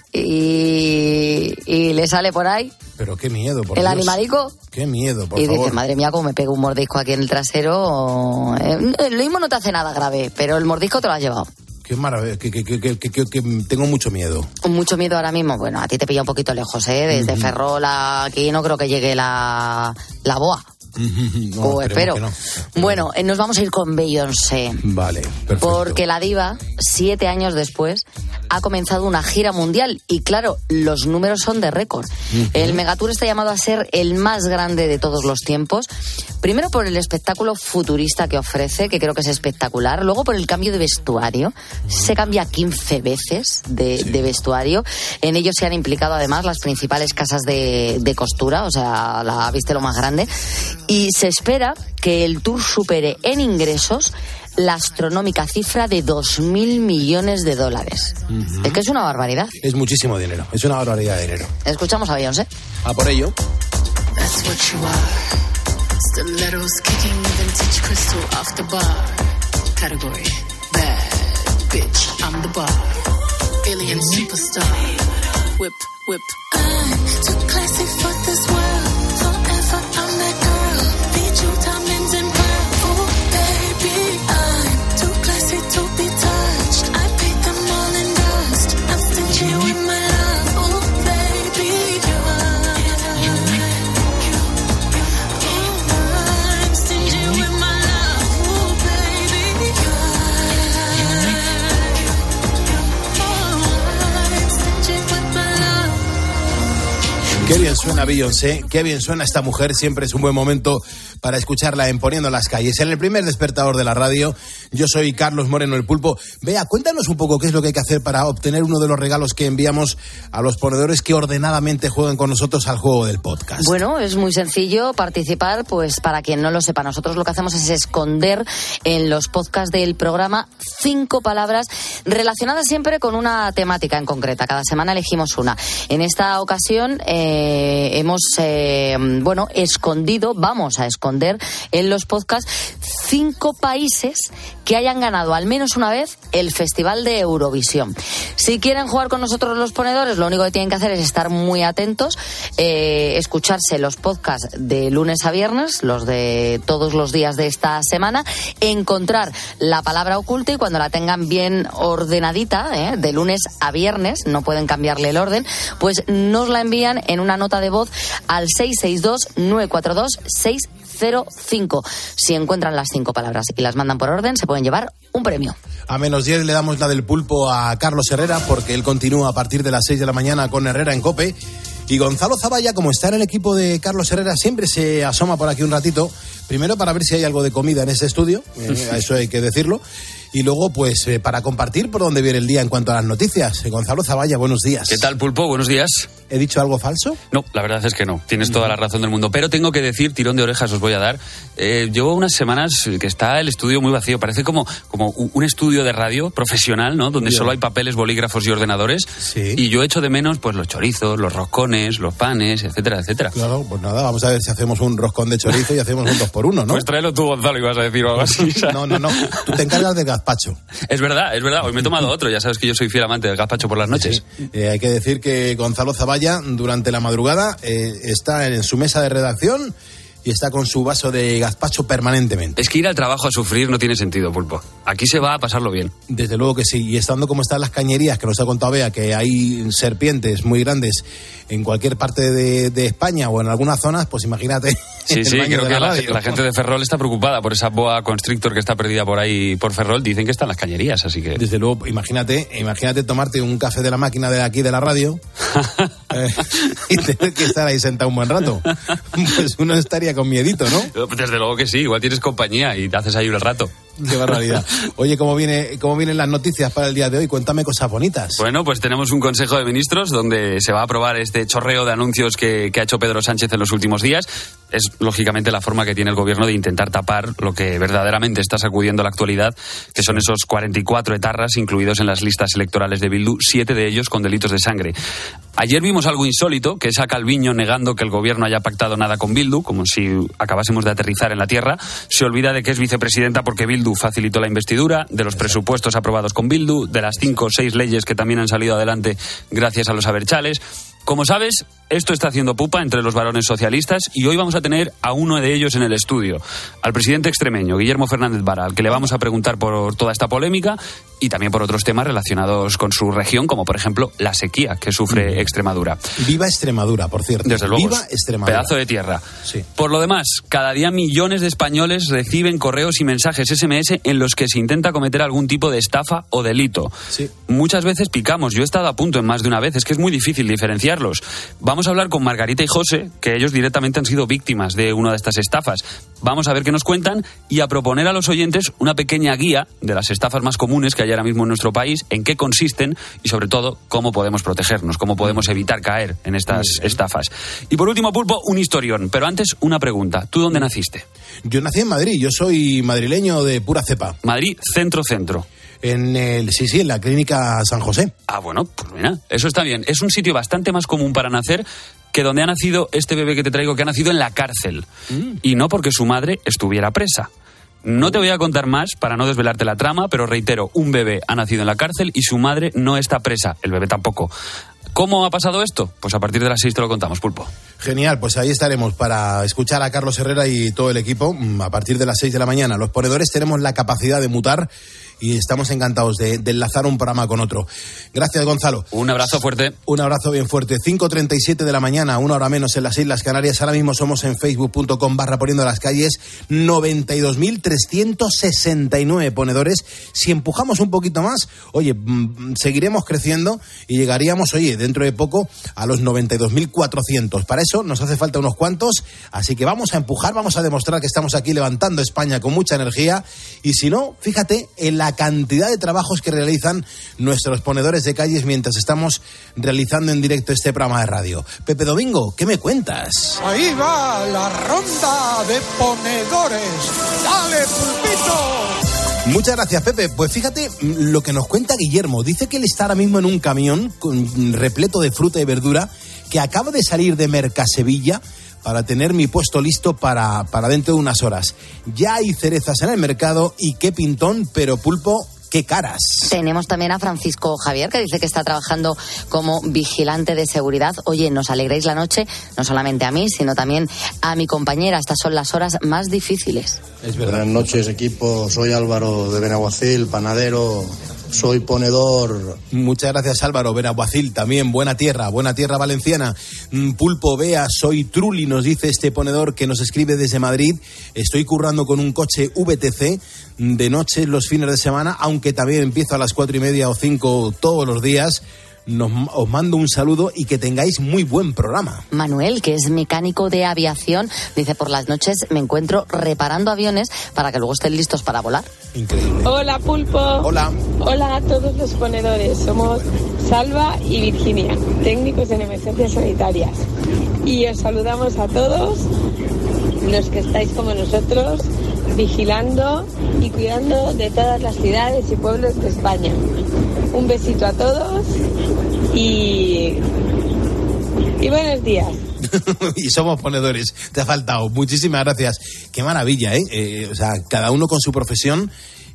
y, y le sale por ahí? Pero qué miedo, por ¿El Dios. animalico? Qué miedo, por y favor. Y dice, madre mía, como me pego un mordisco aquí en el trasero. Eh, lo mismo no te hace nada grave, pero el mordisco te lo has llevado. Qué maravilla, que, que, que, que, que, que tengo mucho miedo. Mucho miedo ahora mismo. Bueno, a ti te pilla un poquito lejos, ¿eh? Desde uh-huh. Ferrol a aquí no creo que llegue la, la boa. No, o espero. No. Bueno, eh, nos vamos a ir con Beyoncé. Vale, perfecto. Porque la diva, siete años después, ha comenzado una gira mundial. Y claro, los números son de récord. Uh-huh. El Megatour está llamado a ser el más grande de todos los tiempos. Primero por el espectáculo futurista que ofrece, que creo que es espectacular. Luego por el cambio de vestuario. Uh-huh. Se cambia quince veces de, sí. de vestuario. En ello se han implicado además las principales casas de, de costura. O sea, la viste lo más grande. Y se espera que el tour supere en ingresos la astronómica cifra de dos mil millones de dólares. Uh-huh. Es que es una barbaridad. Es muchísimo dinero, es una barbaridad de dinero. Escuchamos a Beyoncé. A por ello. That's what you are. Stilettos kicking vintage crystal off the bar. Category bad bitch, I'm the bar. Alien superstar. Whip, whip. I'm too classy for this world. Forever I'm that girl. Diamonds and pearls. Oh, baby, I'm too classy to be touched. I paid them all in dust. I'm stingy with my love. Oh, baby, you're, oh, I'm stingy with my love. Oh, baby, you're, oh, I'm stingy with my love. Qué bien suena Beyoncé, qué bien suena esta mujer. Siempre es un buen momento para escucharla en Poniendo las Calles. En el primer despertador de la radio, yo soy Carlos Moreno, el Pulpo. Vea, cuéntanos un poco qué es lo que hay que hacer para obtener uno de los regalos que enviamos a los ponedores que ordenadamente juegan con nosotros al juego del podcast. Bueno, es muy sencillo participar, pues para quien no lo sepa, nosotros lo que hacemos es esconder en los podcasts del programa cinco palabras relacionadas siempre con una temática en concreta. Cada semana elegimos una. En esta ocasión eh, hemos, eh, bueno, escondido, vamos a esconder en los podcasts cinco países que hayan ganado al menos una vez el Festival de Eurovisión. Si quieren jugar con nosotros los ponedores, lo único que tienen que hacer es estar muy atentos, eh, escucharse los podcasts de lunes a viernes, los de todos los días de esta semana, encontrar la palabra oculta y cuando la tengan bien ordenadita, eh, de lunes a viernes, no pueden cambiarle el orden, pues nos la envían en una nota de voz al seis seis dos nueve cuatro dos seis cero cinco. Si encuentran las cinco palabras y las mandan por orden, se pueden llevar un premio. A menos diez le damos la del Pulpo a Carlos Herrera, porque él continúa a partir de las seis de la mañana con Herrera en COPE. Y Gonzalo Zavalla, como está en el equipo de Carlos Herrera, siempre se asoma por aquí un ratito. Primero para ver si hay algo de comida en ese estudio, eh, eso hay que decirlo. Y luego, pues, eh, para compartir por dónde viene el día en cuanto a las noticias. Eh, Gonzalo Zavalla, buenos días. ¿Qué tal, Pulpo? Buenos días. ¿He dicho algo falso? No, la verdad es que no. Tienes toda la razón del mundo. Pero tengo que decir, tirón de orejas os voy a dar. Eh, llevo unas semanas que está el estudio muy vacío. Parece como, como un estudio de radio profesional, ¿no? Donde Dios. Solo hay papeles, bolígrafos y ordenadores. Sí. Y yo echo de menos, pues, los chorizos, los roscones, los panes, etcétera, etcétera. Claro, pues nada, vamos a ver si hacemos un roscón de chorizo y hacemos un dos por uno, ¿no? Pues tráelo tú, Gonzalo, ibas a decir algo así. No, no, no. Tú te encargas del gazpacho. Es verdad, es verdad. Hoy me he tomado otro. Ya sabes que yo soy fiel amante del gazpacho por las noches. Sí. Eh, hay que decir que Gonzalo Zavalla, durante la madrugada, eh, está en su mesa de redacción y está con su vaso de gazpacho permanentemente. Es que ir al trabajo a sufrir no tiene sentido, Pulpo. Aquí se va a pasarlo bien. Desde luego que sí. Y estando como están las cañerías, que nos ha contado Bea, que hay serpientes muy grandes en cualquier parte de, de España o en algunas zonas, pues imagínate. Sí, sí, creo que la, la gente de Ferrol está preocupada por esa boa constrictor que está perdida por ahí por Ferrol. Dicen que están las cañerías, así que... Desde luego, imagínate, imagínate tomarte un café de la máquina de aquí de la radio eh, y tener que estar ahí sentado un buen rato. Pues uno estaría con miedito, ¿no? Desde luego que sí, igual tienes compañía y te haces ahí el rato. Qué barbaridad. Oye, ¿cómo viene, cómo vienen las noticias para el día de hoy? Cuéntame cosas bonitas. Bueno, pues tenemos un Consejo de Ministros donde se va a aprobar este chorreo de anuncios que, que ha hecho Pedro Sánchez en los últimos días. Es, lógicamente, la forma que tiene el gobierno de intentar tapar lo que verdaderamente está sacudiendo la actualidad, que son esos cuarenta y cuatro etarras incluidos en las listas electorales de Bildu, siete de ellos con delitos de sangre. Ayer vimos algo insólito, que es a Calviño negando que el gobierno haya pactado nada con Bildu, como si acabásemos de aterrizar en la tierra. Se olvida de que es vicepresidenta porque Bildu facilitó la investidura, de los presupuestos aprobados con Bildu, de las cinco o seis leyes que también han salido adelante gracias a los abertzales. Como sabes, esto está haciendo pupa entre los varones socialistas y hoy vamos a tener a uno de ellos en el estudio, al presidente extremeño, Guillermo Fernández Vara, al que le vamos a preguntar por toda esta polémica y también por otros temas relacionados con su región, como por ejemplo la sequía que sufre Extremadura. Viva Extremadura, por cierto. Desde luego. Viva Extremadura. Pedazo de tierra. Sí. Por lo demás, cada día millones de españoles reciben correos y mensajes ese eme ese en los que se intenta cometer algún tipo de estafa o delito. Sí. Muchas veces picamos. Yo he estado a punto en más de una vez. Es que es muy difícil diferenciarlos. Vamos a hablar con Margarita y José, que ellos directamente han sido víctimas de una de estas estafas. Vamos a ver qué nos cuentan y a proponer a los oyentes una pequeña guía de las estafas más comunes que hay ahora mismo en nuestro país, en qué consisten y sobre todo cómo podemos protegernos, cómo podemos evitar caer en estas estafas. Y por último, Pulpo, un historión. Pero antes, una pregunta. ¿Tú dónde naciste? Yo nací en Madrid. Yo soy madrileño de pura cepa. Madrid, centro-centro. En el, sí, sí, en la clínica San José. Ah, bueno, pues mira, eso está bien. Es un sitio bastante más común para nacer que donde ha nacido este bebé que te traigo, que ha nacido en la cárcel. Mm. Y no porque su madre estuviera presa. No te voy a contar más para no desvelarte la trama, pero reitero, un bebé ha nacido en la cárcel y su madre no está presa. El bebé tampoco. ¿Cómo ha pasado esto? Pues a partir de las seis te lo contamos, Pulpo. Genial, pues ahí estaremos para escuchar a Carlos Herrera y todo el equipo a partir de las seis de la mañana. Los ponedores tenemos la capacidad de mutar y estamos encantados de, de enlazar un programa con otro. Gracias, Gonzalo. Un abrazo fuerte. Un abrazo bien fuerte. cinco treinta y siete de la mañana, una hora menos en las Islas Canarias. Ahora mismo somos en facebook punto com barra poniendo las calles. noventa y dos mil trescientos sesenta y nueve ponedores. Si empujamos un poquito más, oye, mmm, seguiremos creciendo y llegaríamos, oye, dentro de poco a los noventa y dos mil cuatrocientos. Para eso nos hace falta unos cuantos, así que vamos a empujar, vamos a demostrar que estamos aquí levantando España con mucha energía. Y si no, fíjate en la cantidad de trabajos que realizan nuestros ponedores de calles mientras estamos realizando en directo este programa de radio. Pepe Domingo, ¿qué me cuentas? Ahí va la ronda de ponedores. ¡Dale, Pulpito! Muchas gracias, Pepe. Pues fíjate lo que nos cuenta Guillermo. Dice que él está ahora mismo en un camión con, repleto de fruta y verdura, que acaba de salir de Mercasevilla para tener mi puesto listo para, para dentro de unas horas. Ya hay cerezas en el mercado y qué pintón, pero Pulpo, qué caras. Tenemos también a Francisco Javier, que dice que está trabajando como vigilante de seguridad. Oye, nos alegréis la noche, no solamente a mí, sino también a mi compañera. Estas son las horas más difíciles. Es verdad. Buenas noches, equipo. Soy Álvaro de Benaguacil, panadero. Soy ponedor. Muchas gracias, Álvaro. Benaguacil también, buena tierra, buena tierra valenciana. Pulpo, Bea, soy Trulli, nos dice este ponedor que nos escribe desde Madrid. Estoy currando con un coche V T C de noche los fines de semana, aunque también empiezo a las cuatro y media o cinco todos los días. Nos, os mando un saludo y que tengáis muy buen programa. Manuel, que es mecánico de aviación, dice: por las noches me encuentro reparando aviones para que luego estén listos para volar. Increíble. Hola, Pulpo. Hola. Hola a todos los ponedores. Somos Salva y Virginia, técnicos en emergencias sanitarias. Y os saludamos a todos los que estáis como nosotros, vigilando y cuidando de todas las ciudades y pueblos de España. Un besito a todos y, y buenos días. Y somos ponedores, te ha faltado. Muchísimas gracias. Qué maravilla, ¿eh? eh o sea, cada uno con su profesión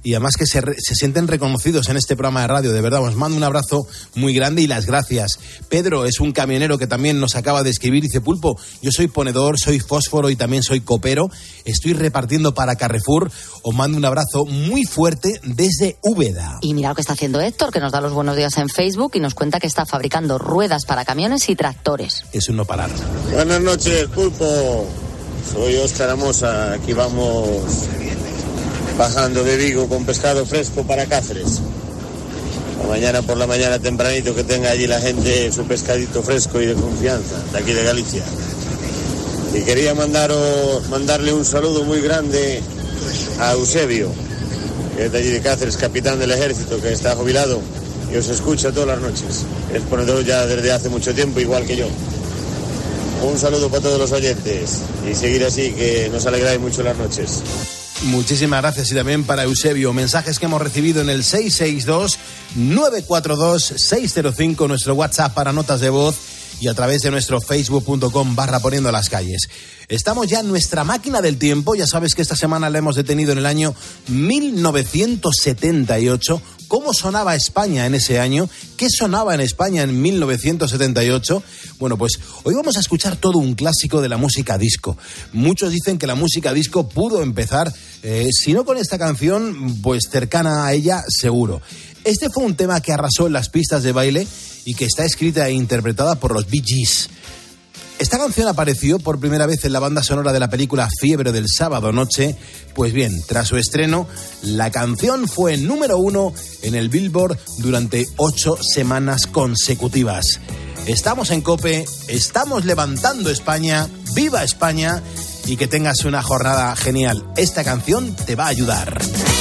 y además que se, re, se sienten reconocidos en este programa de radio. De verdad, os mando un abrazo muy grande y las gracias. Pedro es un camionero que también nos acaba de escribir. Dice: Pulpo, yo soy ponedor, soy fósforo y también soy copero. Estoy repartiendo para Carrefour. Os mando un abrazo muy fuerte desde Úbeda. Y mira lo que está haciendo Héctor, que nos da los buenos días en Facebook y nos cuenta que está fabricando ruedas para camiones y tractores. Es un no parar. Buenas noches, Pulpo. Soy Óscar Amosa. Aquí vamos bajando de Vigo con pescado fresco para Cáceres. La mañana por la mañana tempranito, que tenga allí la gente su pescadito fresco y de confianza, de aquí de Galicia. Y quería mandaros, mandarle un saludo muy grande a Eusebio, que es de allí de Cáceres, capitán del ejército, que está jubilado y os escucha todas las noches. Es ponedor ya desde hace mucho tiempo, igual que yo. Un saludo para todos los oyentes y seguir así, que nos alegráis mucho las noches. Muchísimas gracias, y también para Eusebio. Mensajes que hemos recibido en el seis seis dos, nueve cuatro dos, seis cero cinco, nuestro WhatsApp para notas de voz, y a través de nuestro facebook.com barra poniendo las calles. Estamos ya en nuestra máquina del tiempo. Ya sabes que esta semana la hemos detenido en el año mil novecientos setenta y ocho. ¿Cómo sonaba España en ese año? ¿Qué sonaba en España en mil novecientos setenta y ocho? Bueno, pues hoy vamos a escuchar todo un clásico de la música disco. Muchos dicen que la música disco pudo empezar, eh, si no con esta canción, pues cercana a ella seguro. Este fue un tema que arrasó en las pistas de baile y que está escrita e interpretada por los Bee Gees. Esta canción apareció por primera vez en la banda sonora de la película Fiebre del sábado noche. Pues bien, tras su estreno, la canción fue número uno en el Billboard durante ocho semanas consecutivas. Estamos en COPE, estamos levantando España, ¡viva España! Y que tengas una jornada genial. Esta canción te va a ayudar.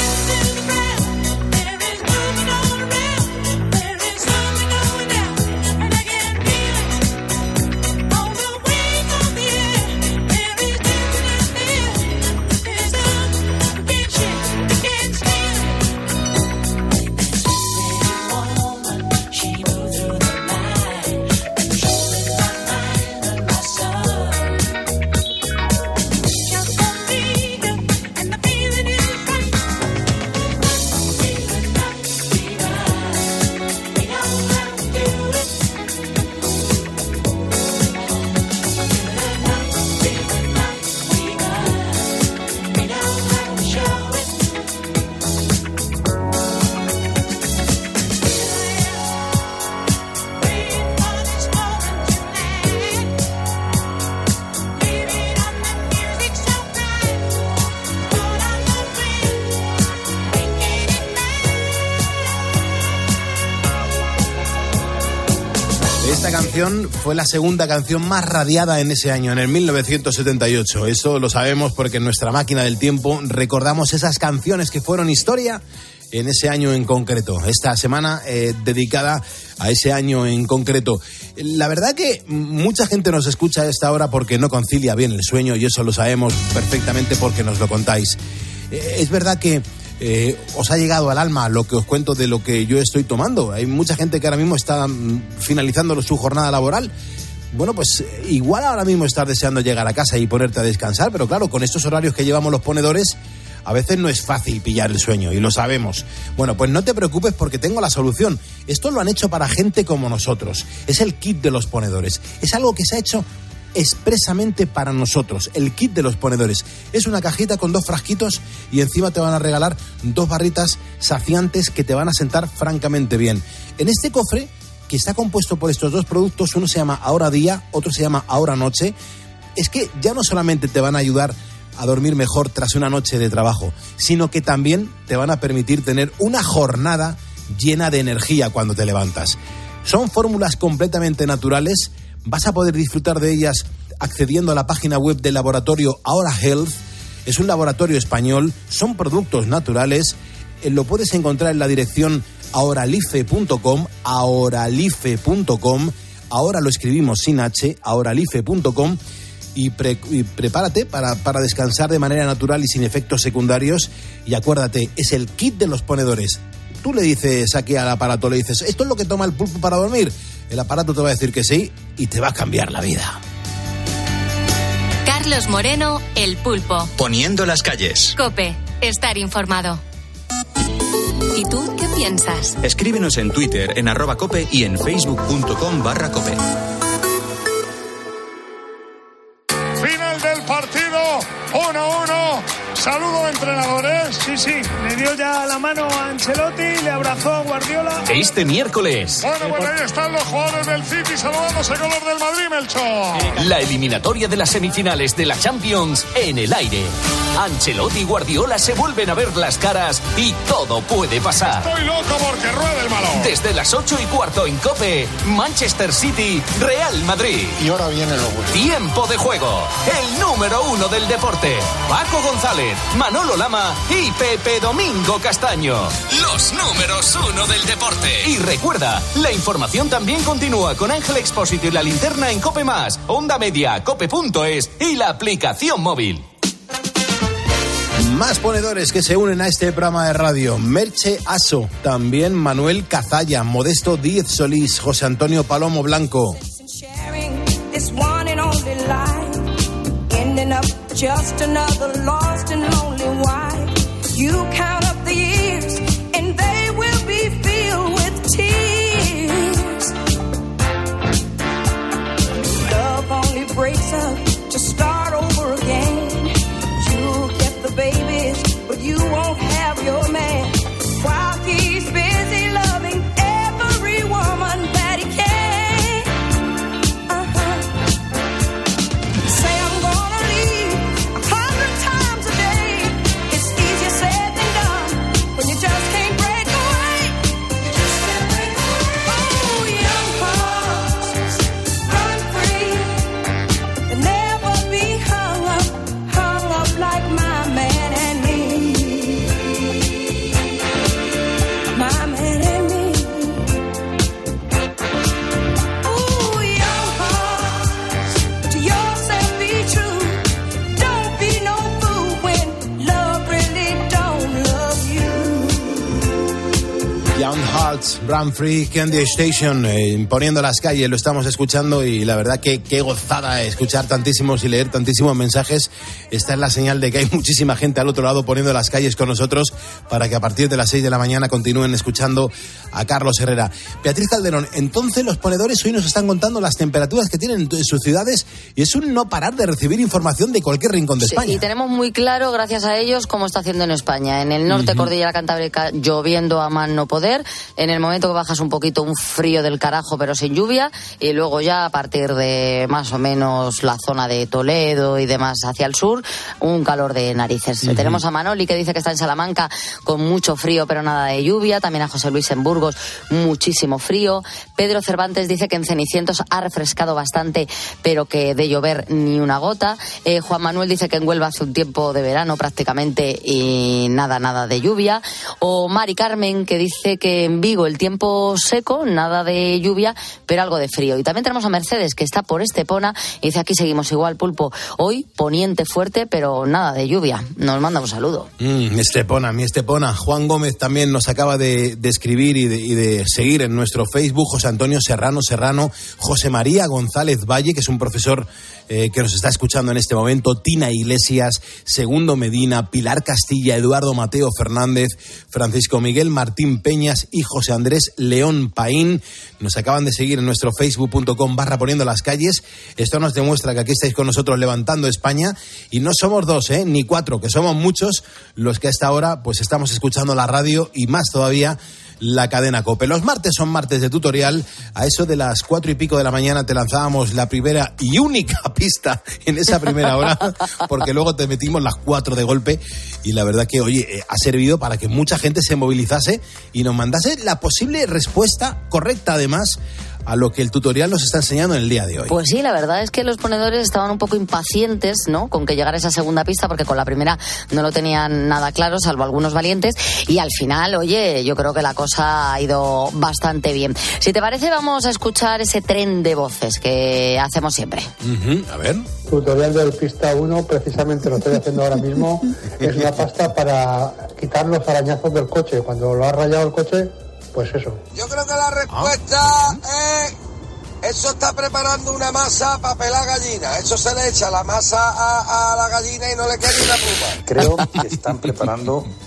Fue la segunda canción más radiada en ese año, en el mil novecientos setenta y ocho. Eso lo sabemos porque en nuestra máquina del tiempo recordamos esas canciones que fueron historia en ese año en concreto. Esta semana eh, dedicada a ese año en concreto. La verdad que mucha gente nos escucha a esta hora porque no concilia bien el sueño, y eso lo sabemos perfectamente porque nos lo contáis. Eh, es verdad que Eh, os ha llegado al alma lo que os cuento de lo que yo estoy tomando. Hay mucha gente que ahora mismo está mm, finalizando su jornada laboral. Bueno, pues igual ahora mismo estás deseando llegar a casa y ponerte a descansar, pero claro, con estos horarios que llevamos los ponedores, a veces no es fácil pillar el sueño, y lo sabemos. Bueno, pues no te preocupes porque tengo la solución. Esto lo han hecho para gente como nosotros. Es el kit de los ponedores. Es algo que se ha hecho expresamente para nosotros. El kit de los ponedores es una cajita con dos frasquitos y encima te van a regalar dos barritas saciantes que te van a sentar francamente bien. En este cofre, que está compuesto por estos dos productos, uno se llama Ahora Día, otro se llama Ahora Noche, es que ya no solamente te van a ayudar a dormir mejor tras una noche de trabajo, sino que también te van a permitir tener una jornada llena de energía cuando te levantas. Son fórmulas completamente naturales. Vas a poder disfrutar de ellas accediendo a la página web del laboratorio Ahora Health. Es un laboratorio español, son productos naturales. Lo puedes encontrar en la dirección ahoralife punto com, ahoralife punto com. Ahora lo escribimos sin H, ahoralife punto com. Y, pre, y prepárate para, para descansar de manera natural y sin efectos secundarios. Y acuérdate, es el kit de los ponedores. Tú le dices aquí al aparato, le dices, ¿esto es lo que toma el pulpo para dormir? El aparato te va a decir que sí y te va a cambiar la vida. Carlos Moreno, El Pulpo. Poniendo las calles. COPE, estar informado. ¿Y tú qué piensas? Escríbenos en Twitter, en arroba cope y en facebook.com barra cope. Final del partido, uno uno. Saludo, entrenadores. Sí, sí, le dio ya la mano a Ancelotti, le abrazó a Guardiola. Este miércoles. Bueno, pues ahí están los jugadores del City saludándose con los del Madrid, Melchor. La eliminatoria de las semifinales de la Champions en el aire. Ancelotti y Guardiola se vuelven a ver las caras y todo puede pasar. Estoy loco porque ruede el balón. Desde las ocho y cuarto en COPE, Manchester City, Real Madrid. Y ahora viene lo bueno. Tiempo de juego. El número uno del deporte. Paco González, Manolo Lama y Pepe Domingo Castaño. Los números uno del deporte. Y recuerda, la información también continúa con Ángel Expósito y la linterna en COPE Más, Onda Media, cope punto es y la aplicación móvil. Más ponedores que se unen a este programa de radio. Merche Aso, también Manuel Cazalla, Modesto Díez Solís, José Antonio Palomo Blanco. Just another lost and lonely wife. You count up the years and they will be filled with tears. Love only breaks up to start over again. You'll get the babies, but you won't have your man. While he's busy loving every woman that he can. Run Free, Candy Station, eh, poniendo las calles, lo estamos escuchando y la verdad que qué gozada escuchar tantísimos y leer tantísimos mensajes. Esta es la señal de que hay muchísima gente al otro lado poniendo las calles con nosotros para que a partir de las seis de la mañana continúen escuchando a Carlos Herrera. Beatriz Calderón, entonces los ponedores hoy nos están contando las temperaturas que tienen en sus ciudades y es un no parar de recibir información de cualquier rincón de España. Sí, y tenemos muy claro, gracias a ellos, cómo está haciendo en España. En el norte, uh-huh. Cordillera Cantábrica, lloviendo a más no poder. En el momento que bajas un poquito, un frío del carajo, pero sin lluvia. Y luego ya a partir de más o menos la zona de Toledo y demás hacia el sur, un calor de narices. Uh-huh. Tenemos a Manoli, que dice que está en Salamanca con mucho frío, pero nada de lluvia. También a José Luis en Burgos, muchísimo frío. Pedro Cervantes dice que en Cenicientos ha refrescado bastante, pero que de llover ni una gota. Eh, Juan Manuel dice que en Huelva hace un tiempo de verano prácticamente y nada, nada de lluvia. O Mari Carmen, que dice que en Vigo el tiempo seco, nada de lluvia, pero algo de frío. Y también tenemos a Mercedes, que está por Estepona, y dice: aquí seguimos igual, Pulpo. Hoy poniente fuerte, pero nada de lluvia. Nos manda un saludo. Mm, Estepona, mi Estepona. Juan Gómez también nos acaba de, de escribir y de, y de seguir en nuestro Facebook. José Antonio Serrano Serrano, José María González Valle, que es un profesor eh, que nos está escuchando en este momento, Tina Iglesias, Segundo Medina, Pilar Castilla, Eduardo Mateo Fernández, Francisco Miguel Martín Peñas y José Andrés León Paín. Nos acaban de seguir en nuestro facebook.com barra poniendo las calles. Esto nos demuestra que aquí estáis con nosotros levantando España y no somos dos, ¿eh? ni cuatro, que somos muchos los que a esta hora pues estamos escuchando la radio y más todavía la cadena COPE. Los martes son martes de tutorial. A eso de las cuatro y pico de la mañana te lanzábamos la primera y única pista en esa primera hora, porque luego te metimos las cuatro de golpe y la verdad que, oye, eh, ha servido para que mucha gente se movilizase y nos mandase la posible respuesta correcta, además, a lo que el tutorial nos está enseñando en el día de hoy. Pues sí, la verdad es que los ponedores estaban un poco impacientes, ¿no?, con que llegara esa segunda pista, porque con la primera no lo tenían nada claro, salvo algunos valientes, y al final, oye, yo creo que la cosa ha ido bastante bien. Si te parece, vamos a escuchar ese tren de voces que hacemos siempre. Uh-huh. A ver. Tutorial del pista uno, precisamente lo estoy haciendo ahora mismo. Es una pasta para quitar los arañazos del coche. Cuando lo ha rayado el coche, pues eso. Yo creo que la respuesta ah. es... Eso está preparando una masa para pelar gallina. Eso se le echa la masa a, a la gallina y no le queda ni una pluma. Creo que están preparando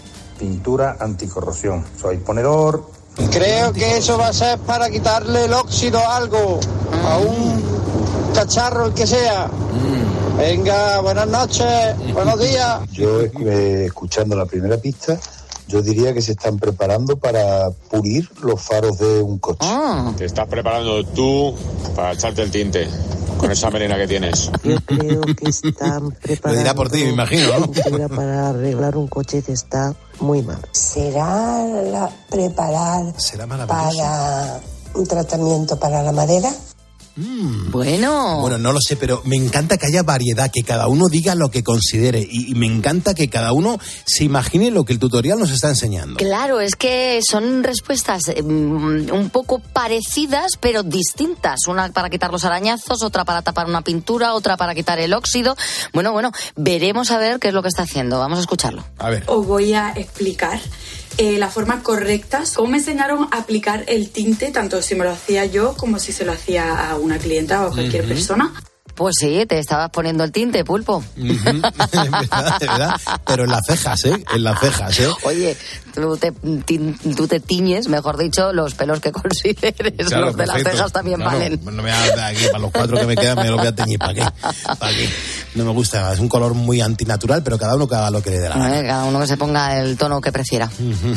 pintura anticorrosión. Soy ponedor. Creo que eso va a ser para quitarle el óxido a algo, a un cacharro, el que sea. Venga, buenas noches, buenos días. Yo, eh, escuchando la primera pista, yo diría que se están preparando para pulir los faros de un coche. Ah. Te estás preparando tú para echarte el tinte con esa melena que tienes. Yo creo que están preparando... Lo dirá por ti, me imagino, ¿no? Pintura para arreglar un coche que está muy mal. ¿Será la, preparar ¿Será maravilloso? para un tratamiento para la madera? Mm. Bueno. Bueno, no lo sé, pero me encanta que haya variedad, que cada uno diga lo que considere y, y me encanta que cada uno se imagine lo que el tutorial nos está enseñando. Claro, es que son respuestas um, un poco parecidas, pero distintas. Una para quitar los arañazos, otra para tapar una pintura, otra para quitar el óxido. Bueno, bueno, veremos a ver qué es lo que está haciendo. Vamos a escucharlo. A ver. Os voy a explicar eh, las formas correctas, cómo me enseñaron a aplicar el tinte, tanto si me lo hacía yo como si se lo hacía a una clienta o a cualquier uh-huh. persona. Pues sí, te estabas poniendo el tinte, Pulpo. Uh-huh. Es verdad, es verdad. Pero en las cejas, ¿eh? En las cejas, ¿eh? Oye, tú te, ti, tú te tiñes, mejor dicho, los pelos que consideres. Claro, los de perfecto. Las cejas también claro, valen. No me voy a dar aquí, para los cuatro que me quedan me los voy a teñir. ¿Para qué? ¿Para qué? No me gusta, es un color muy antinatural, pero cada uno que haga lo que le dé la gana. Eh, cada uno que se ponga el tono que prefiera. Uh-huh.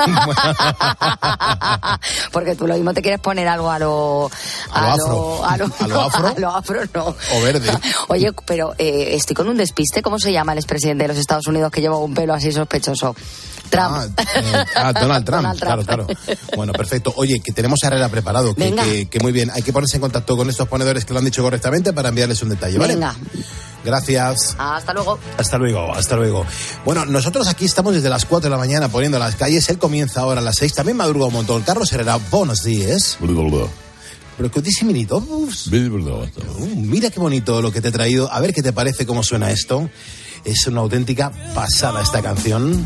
Porque tú lo mismo te quieres poner algo a lo... A, a lo afro. A lo, ¿A lo afro? A lo afro no. O verde. Oye, pero eh, estoy con un despiste. ¿Cómo se llama el expresidente de los Estados Unidos que lleva un pelo así sospechoso? Trump. Ah, eh, ah Donald Trump. Donald Trump. Claro, claro. Bueno, perfecto. Oye, que tenemos a Herrera preparado. Que, que, que muy bien. Hay que ponerse en contacto con estos ponedores que lo han dicho correctamente para enviarles un detalle, ¿vale? Venga. Gracias. Hasta luego. Hasta luego, hasta luego. Bueno, nosotros aquí estamos desde las cuatro de la mañana poniendo las calles. Él comienza ahora a las seis. También madruga un montón. Carlos Herrera, buenos días. Pero que disimilito. Uh, mira qué bonito lo que te he traído. A ver qué te parece, cómo suena esto. Es una auténtica pasada esta canción.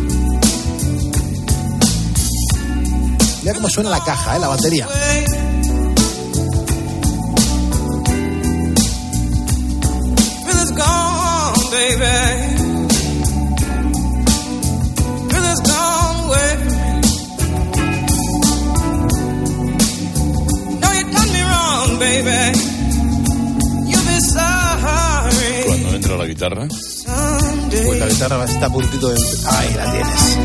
Mira cómo suena la caja, ¿eh? La batería. Cuando entra la guitarra, pues la guitarra está a puntito de... Ahí la tienes.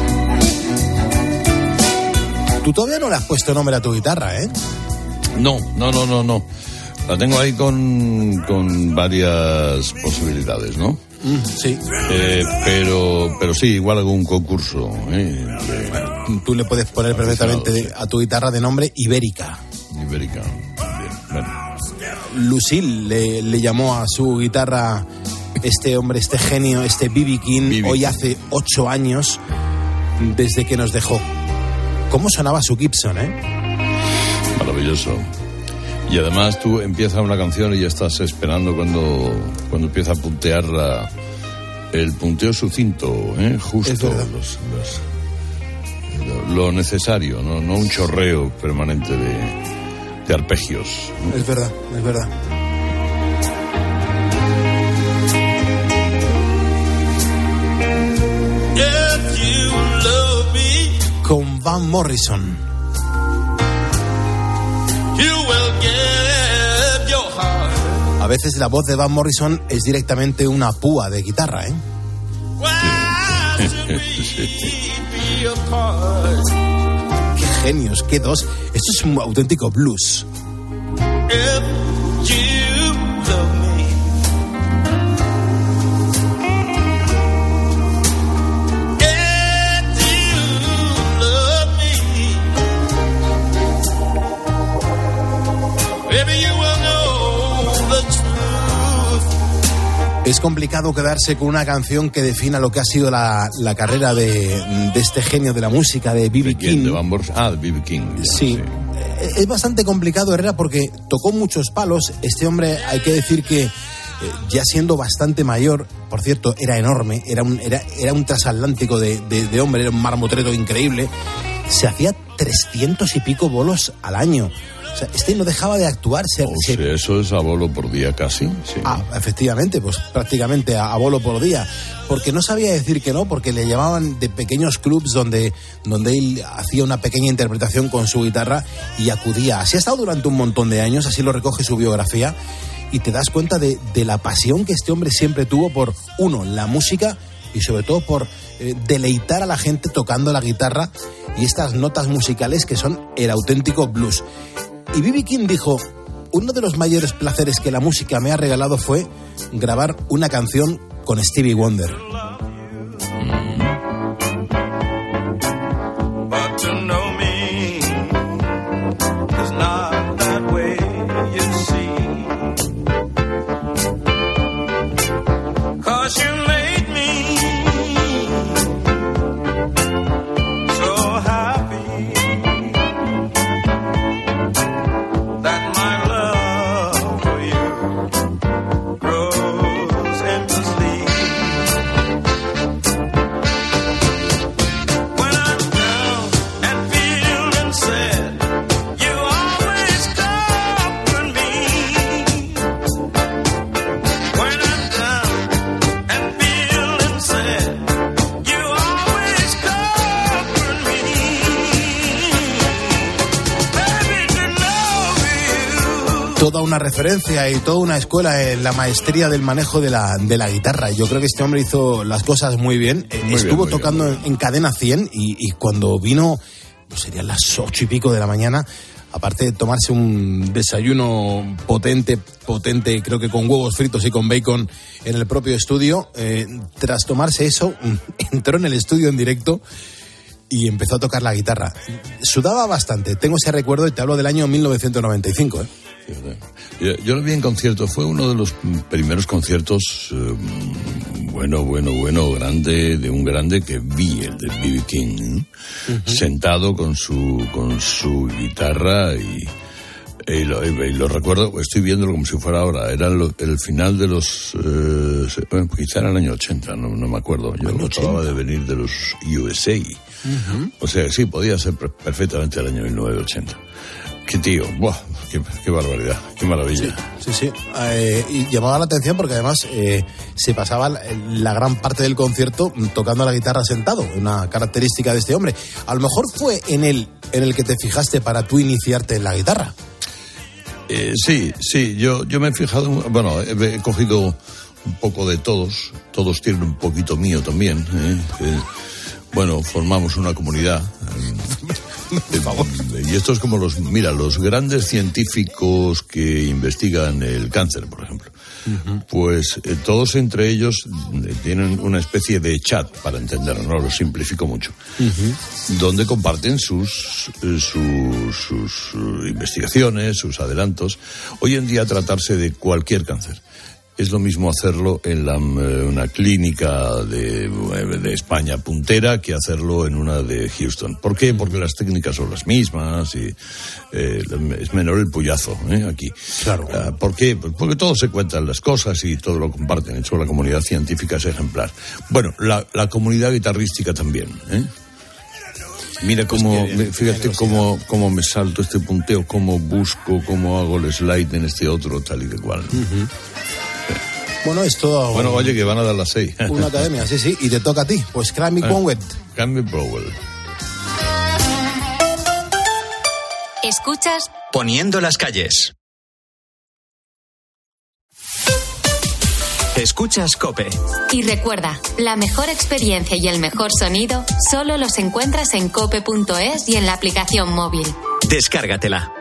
Tú todavía no le has puesto nombre a tu guitarra, ¿eh? No, no, no, no, no. La tengo ahí con, con varias posibilidades, ¿no? Mm, sí. Eh, pero, pero sí, igual hago un concurso. ¿eh? De... Bueno, tú le puedes poner perfectamente de, a tu guitarra de nombre Ibérica. Ibérica. Bien, bueno. Lucille le, le llamó a su guitarra este hombre, este genio, este B B King, B B. Hoy hace ocho años desde que nos dejó. ¿Cómo sonaba su Gibson, eh? Maravilloso. Y además tú empiezas una canción y ya estás esperando cuando, cuando empieza a puntear la, el punteo sucinto, ¿eh? Justo, los, los, lo, lo necesario, ¿no? No un chorreo permanente de, de arpegios, ¿no? Es verdad, es verdad. Con Van Morrison. A veces la voz de Van Morrison es directamente una púa de guitarra, ¿eh? Qué genios, qué dos. Esto es un auténtico blues. Es complicado quedarse con una canción que defina lo que ha sido la, la carrera de, de este genio de la música, de B B King. De Van Morrison. Ah, de B B King. Ya, sí. sí. Es bastante complicado, Herrera, porque tocó muchos palos. Este hombre, hay que decir que, eh, ya siendo bastante mayor, por cierto, era enorme, era un, era, era un transatlántico de, de, de hombre, era un marmotreto increíble. Se hacía trescientos y pico bolos al año. O sea, este no dejaba de actuar. Se, o sea, se... eso es a bolo por día casi. Sí. Ah, efectivamente, pues prácticamente a, a bolo por día. Porque no sabía decir que no, porque le llamaban de pequeños clubs donde, donde él hacía una pequeña interpretación con su guitarra y acudía. Así ha estado durante un montón de años, así lo recoge su biografía, y te das cuenta de, de la pasión que este hombre siempre tuvo por, uno, la música y sobre todo por eh, deleitar a la gente tocando la guitarra y estas notas musicales que son el auténtico blues. Y B B King dijo: uno de los mayores placeres que la música me ha regalado fue grabar una canción con Stevie Wonder. Toda una referencia y toda una escuela en la maestría del manejo de la, de la guitarra. Yo creo que este hombre hizo las cosas muy bien. Muy Estuvo bien, muy tocando bien. En, en Cadena cien y, y cuando vino, pues serían las ocho y pico de la mañana, aparte de tomarse un desayuno potente, potente, creo que con huevos fritos y con bacon en el propio estudio, eh, tras tomarse eso, entró en el estudio en directo y empezó a tocar la guitarra. Sudaba bastante, tengo ese recuerdo y te hablo del año mil novecientos noventa y cinco, ¿eh? Yo, yo lo vi en concierto, fue uno de los primeros conciertos eh, bueno, bueno, bueno, grande, de un grande que vi, el de B B King, ¿eh? Uh-huh. Sentado con su con su guitarra y, y, lo, y, y lo recuerdo, estoy viéndolo como si fuera ahora, era lo, el final de los, eh, bueno, quizá era el año ochenta, no, no me acuerdo, yo acababa de venir de los U S A, uh-huh. O sea, sí, podía ser perfectamente el año mil novecientos ochenta. Qué tío, buah, qué, qué barbaridad, qué maravilla. Sí, sí, sí. Eh, y llamaba la atención porque además eh, se pasaba la, la gran parte del concierto tocando la guitarra sentado, una característica de este hombre. A lo mejor fue en él en el que te fijaste para tú iniciarte en la guitarra. Eh, sí, sí, yo, yo me he fijado, bueno, he, he cogido un poco de todos, todos tienen un poquito mío también, ¿eh? Eh, bueno, formamos una comunidad. Y esto es como los, mira, los grandes científicos que investigan el cáncer, por ejemplo. Uh-huh. Pues eh, todos entre ellos eh, tienen una especie de chat, para entenderlo, no lo simplifico mucho, uh-huh. donde comparten sus, eh, sus, sus uh, investigaciones, sus adelantos. Hoy en día tratarse de cualquier cáncer es lo mismo hacerlo en la, una clínica de, de España puntera que hacerlo en una de Houston. ¿Por qué? Porque las técnicas son las mismas y eh, es menor el puyazo, ¿eh? Aquí. Claro. Uh, ¿Por qué? Porque todos se cuentan las cosas y todo lo comparten. De hecho, la comunidad científica es ejemplar. Bueno, la, la comunidad guitarrística también, ¿eh? Mira cómo, pues fíjate cómo, cómo me salto este punteo, cómo busco, cómo hago el slide en este otro, tal y de cual. Uh-huh. Bueno, es todo... Bueno, oye, que van a dar las seis. Una academia, sí, sí, y te toca a ti. Pues Crammy ah, Powell. Crammy Powell. Escuchas Poniendo las calles. Escuchas COPE. Y recuerda, la mejor experiencia y el mejor sonido solo los encuentras en cope punto es y en la aplicación móvil. Descárgatela.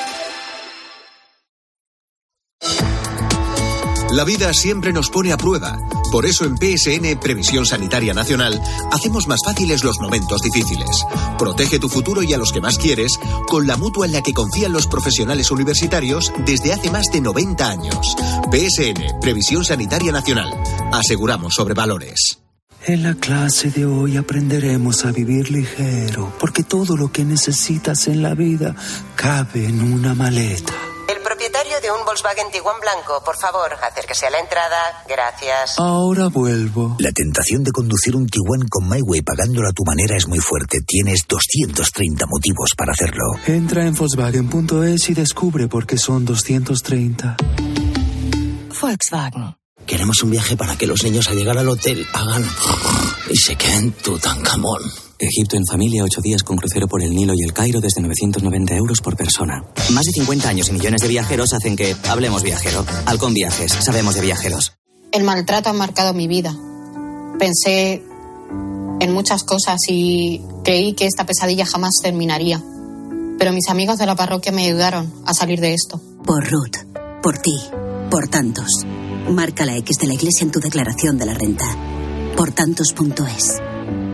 La vida siempre nos pone a prueba. Por eso en P S N, Previsión Sanitaria Nacional, hacemos más fáciles los momentos difíciles. Protege tu futuro y a los que más quieres con la mutua en la que confían los profesionales universitarios desde hace más de noventa años. P S N, Previsión Sanitaria Nacional. Aseguramos sobre valores. En la clase de hoy aprenderemos a vivir ligero, porque todo lo que necesitas en la vida cabe en una maleta. El propietario de un Volkswagen Tiguan blanco. Por favor, acérquese a la entrada. Gracias. Ahora vuelvo. La tentación de conducir un Tiguan con MyWay pagándolo a tu manera es muy fuerte. Tienes doscientos treinta motivos para hacerlo. Entra en Volkswagen punto es y descubre por qué son doscientos treinta. Volkswagen. Queremos un viaje para que los niños al llegar al hotel hagan y se queden Tutankamón. Egipto en familia, ocho días con crucero por el Nilo y el Cairo desde novecientos noventa euros por persona. Más de cincuenta años y millones de viajeros hacen que hablemos viajero. Halcón Viajes, sabemos de viajeros. El maltrato ha marcado mi vida. Pensé en muchas cosas y creí que esta pesadilla jamás terminaría. Pero mis amigos de la parroquia me ayudaron a salir de esto. Por Ruth, por ti, por tantos. Marca la X de la Iglesia en tu declaración de la renta. Por tantos punto es.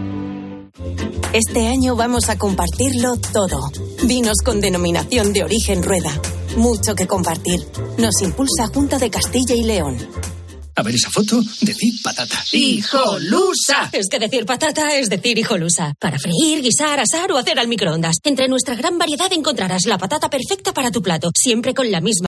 Este año vamos a compartirlo todo. Vinos con denominación de origen Rueda. Mucho que compartir. Nos impulsa Junta de Castilla y León. A ver esa foto, decir patata. ¡Hijolusa! Es que decir patata es decir hijolusa. Para freír, guisar, asar o hacer al microondas. Entre nuestra gran variedad encontrarás la patata perfecta para tu plato, siempre con la misma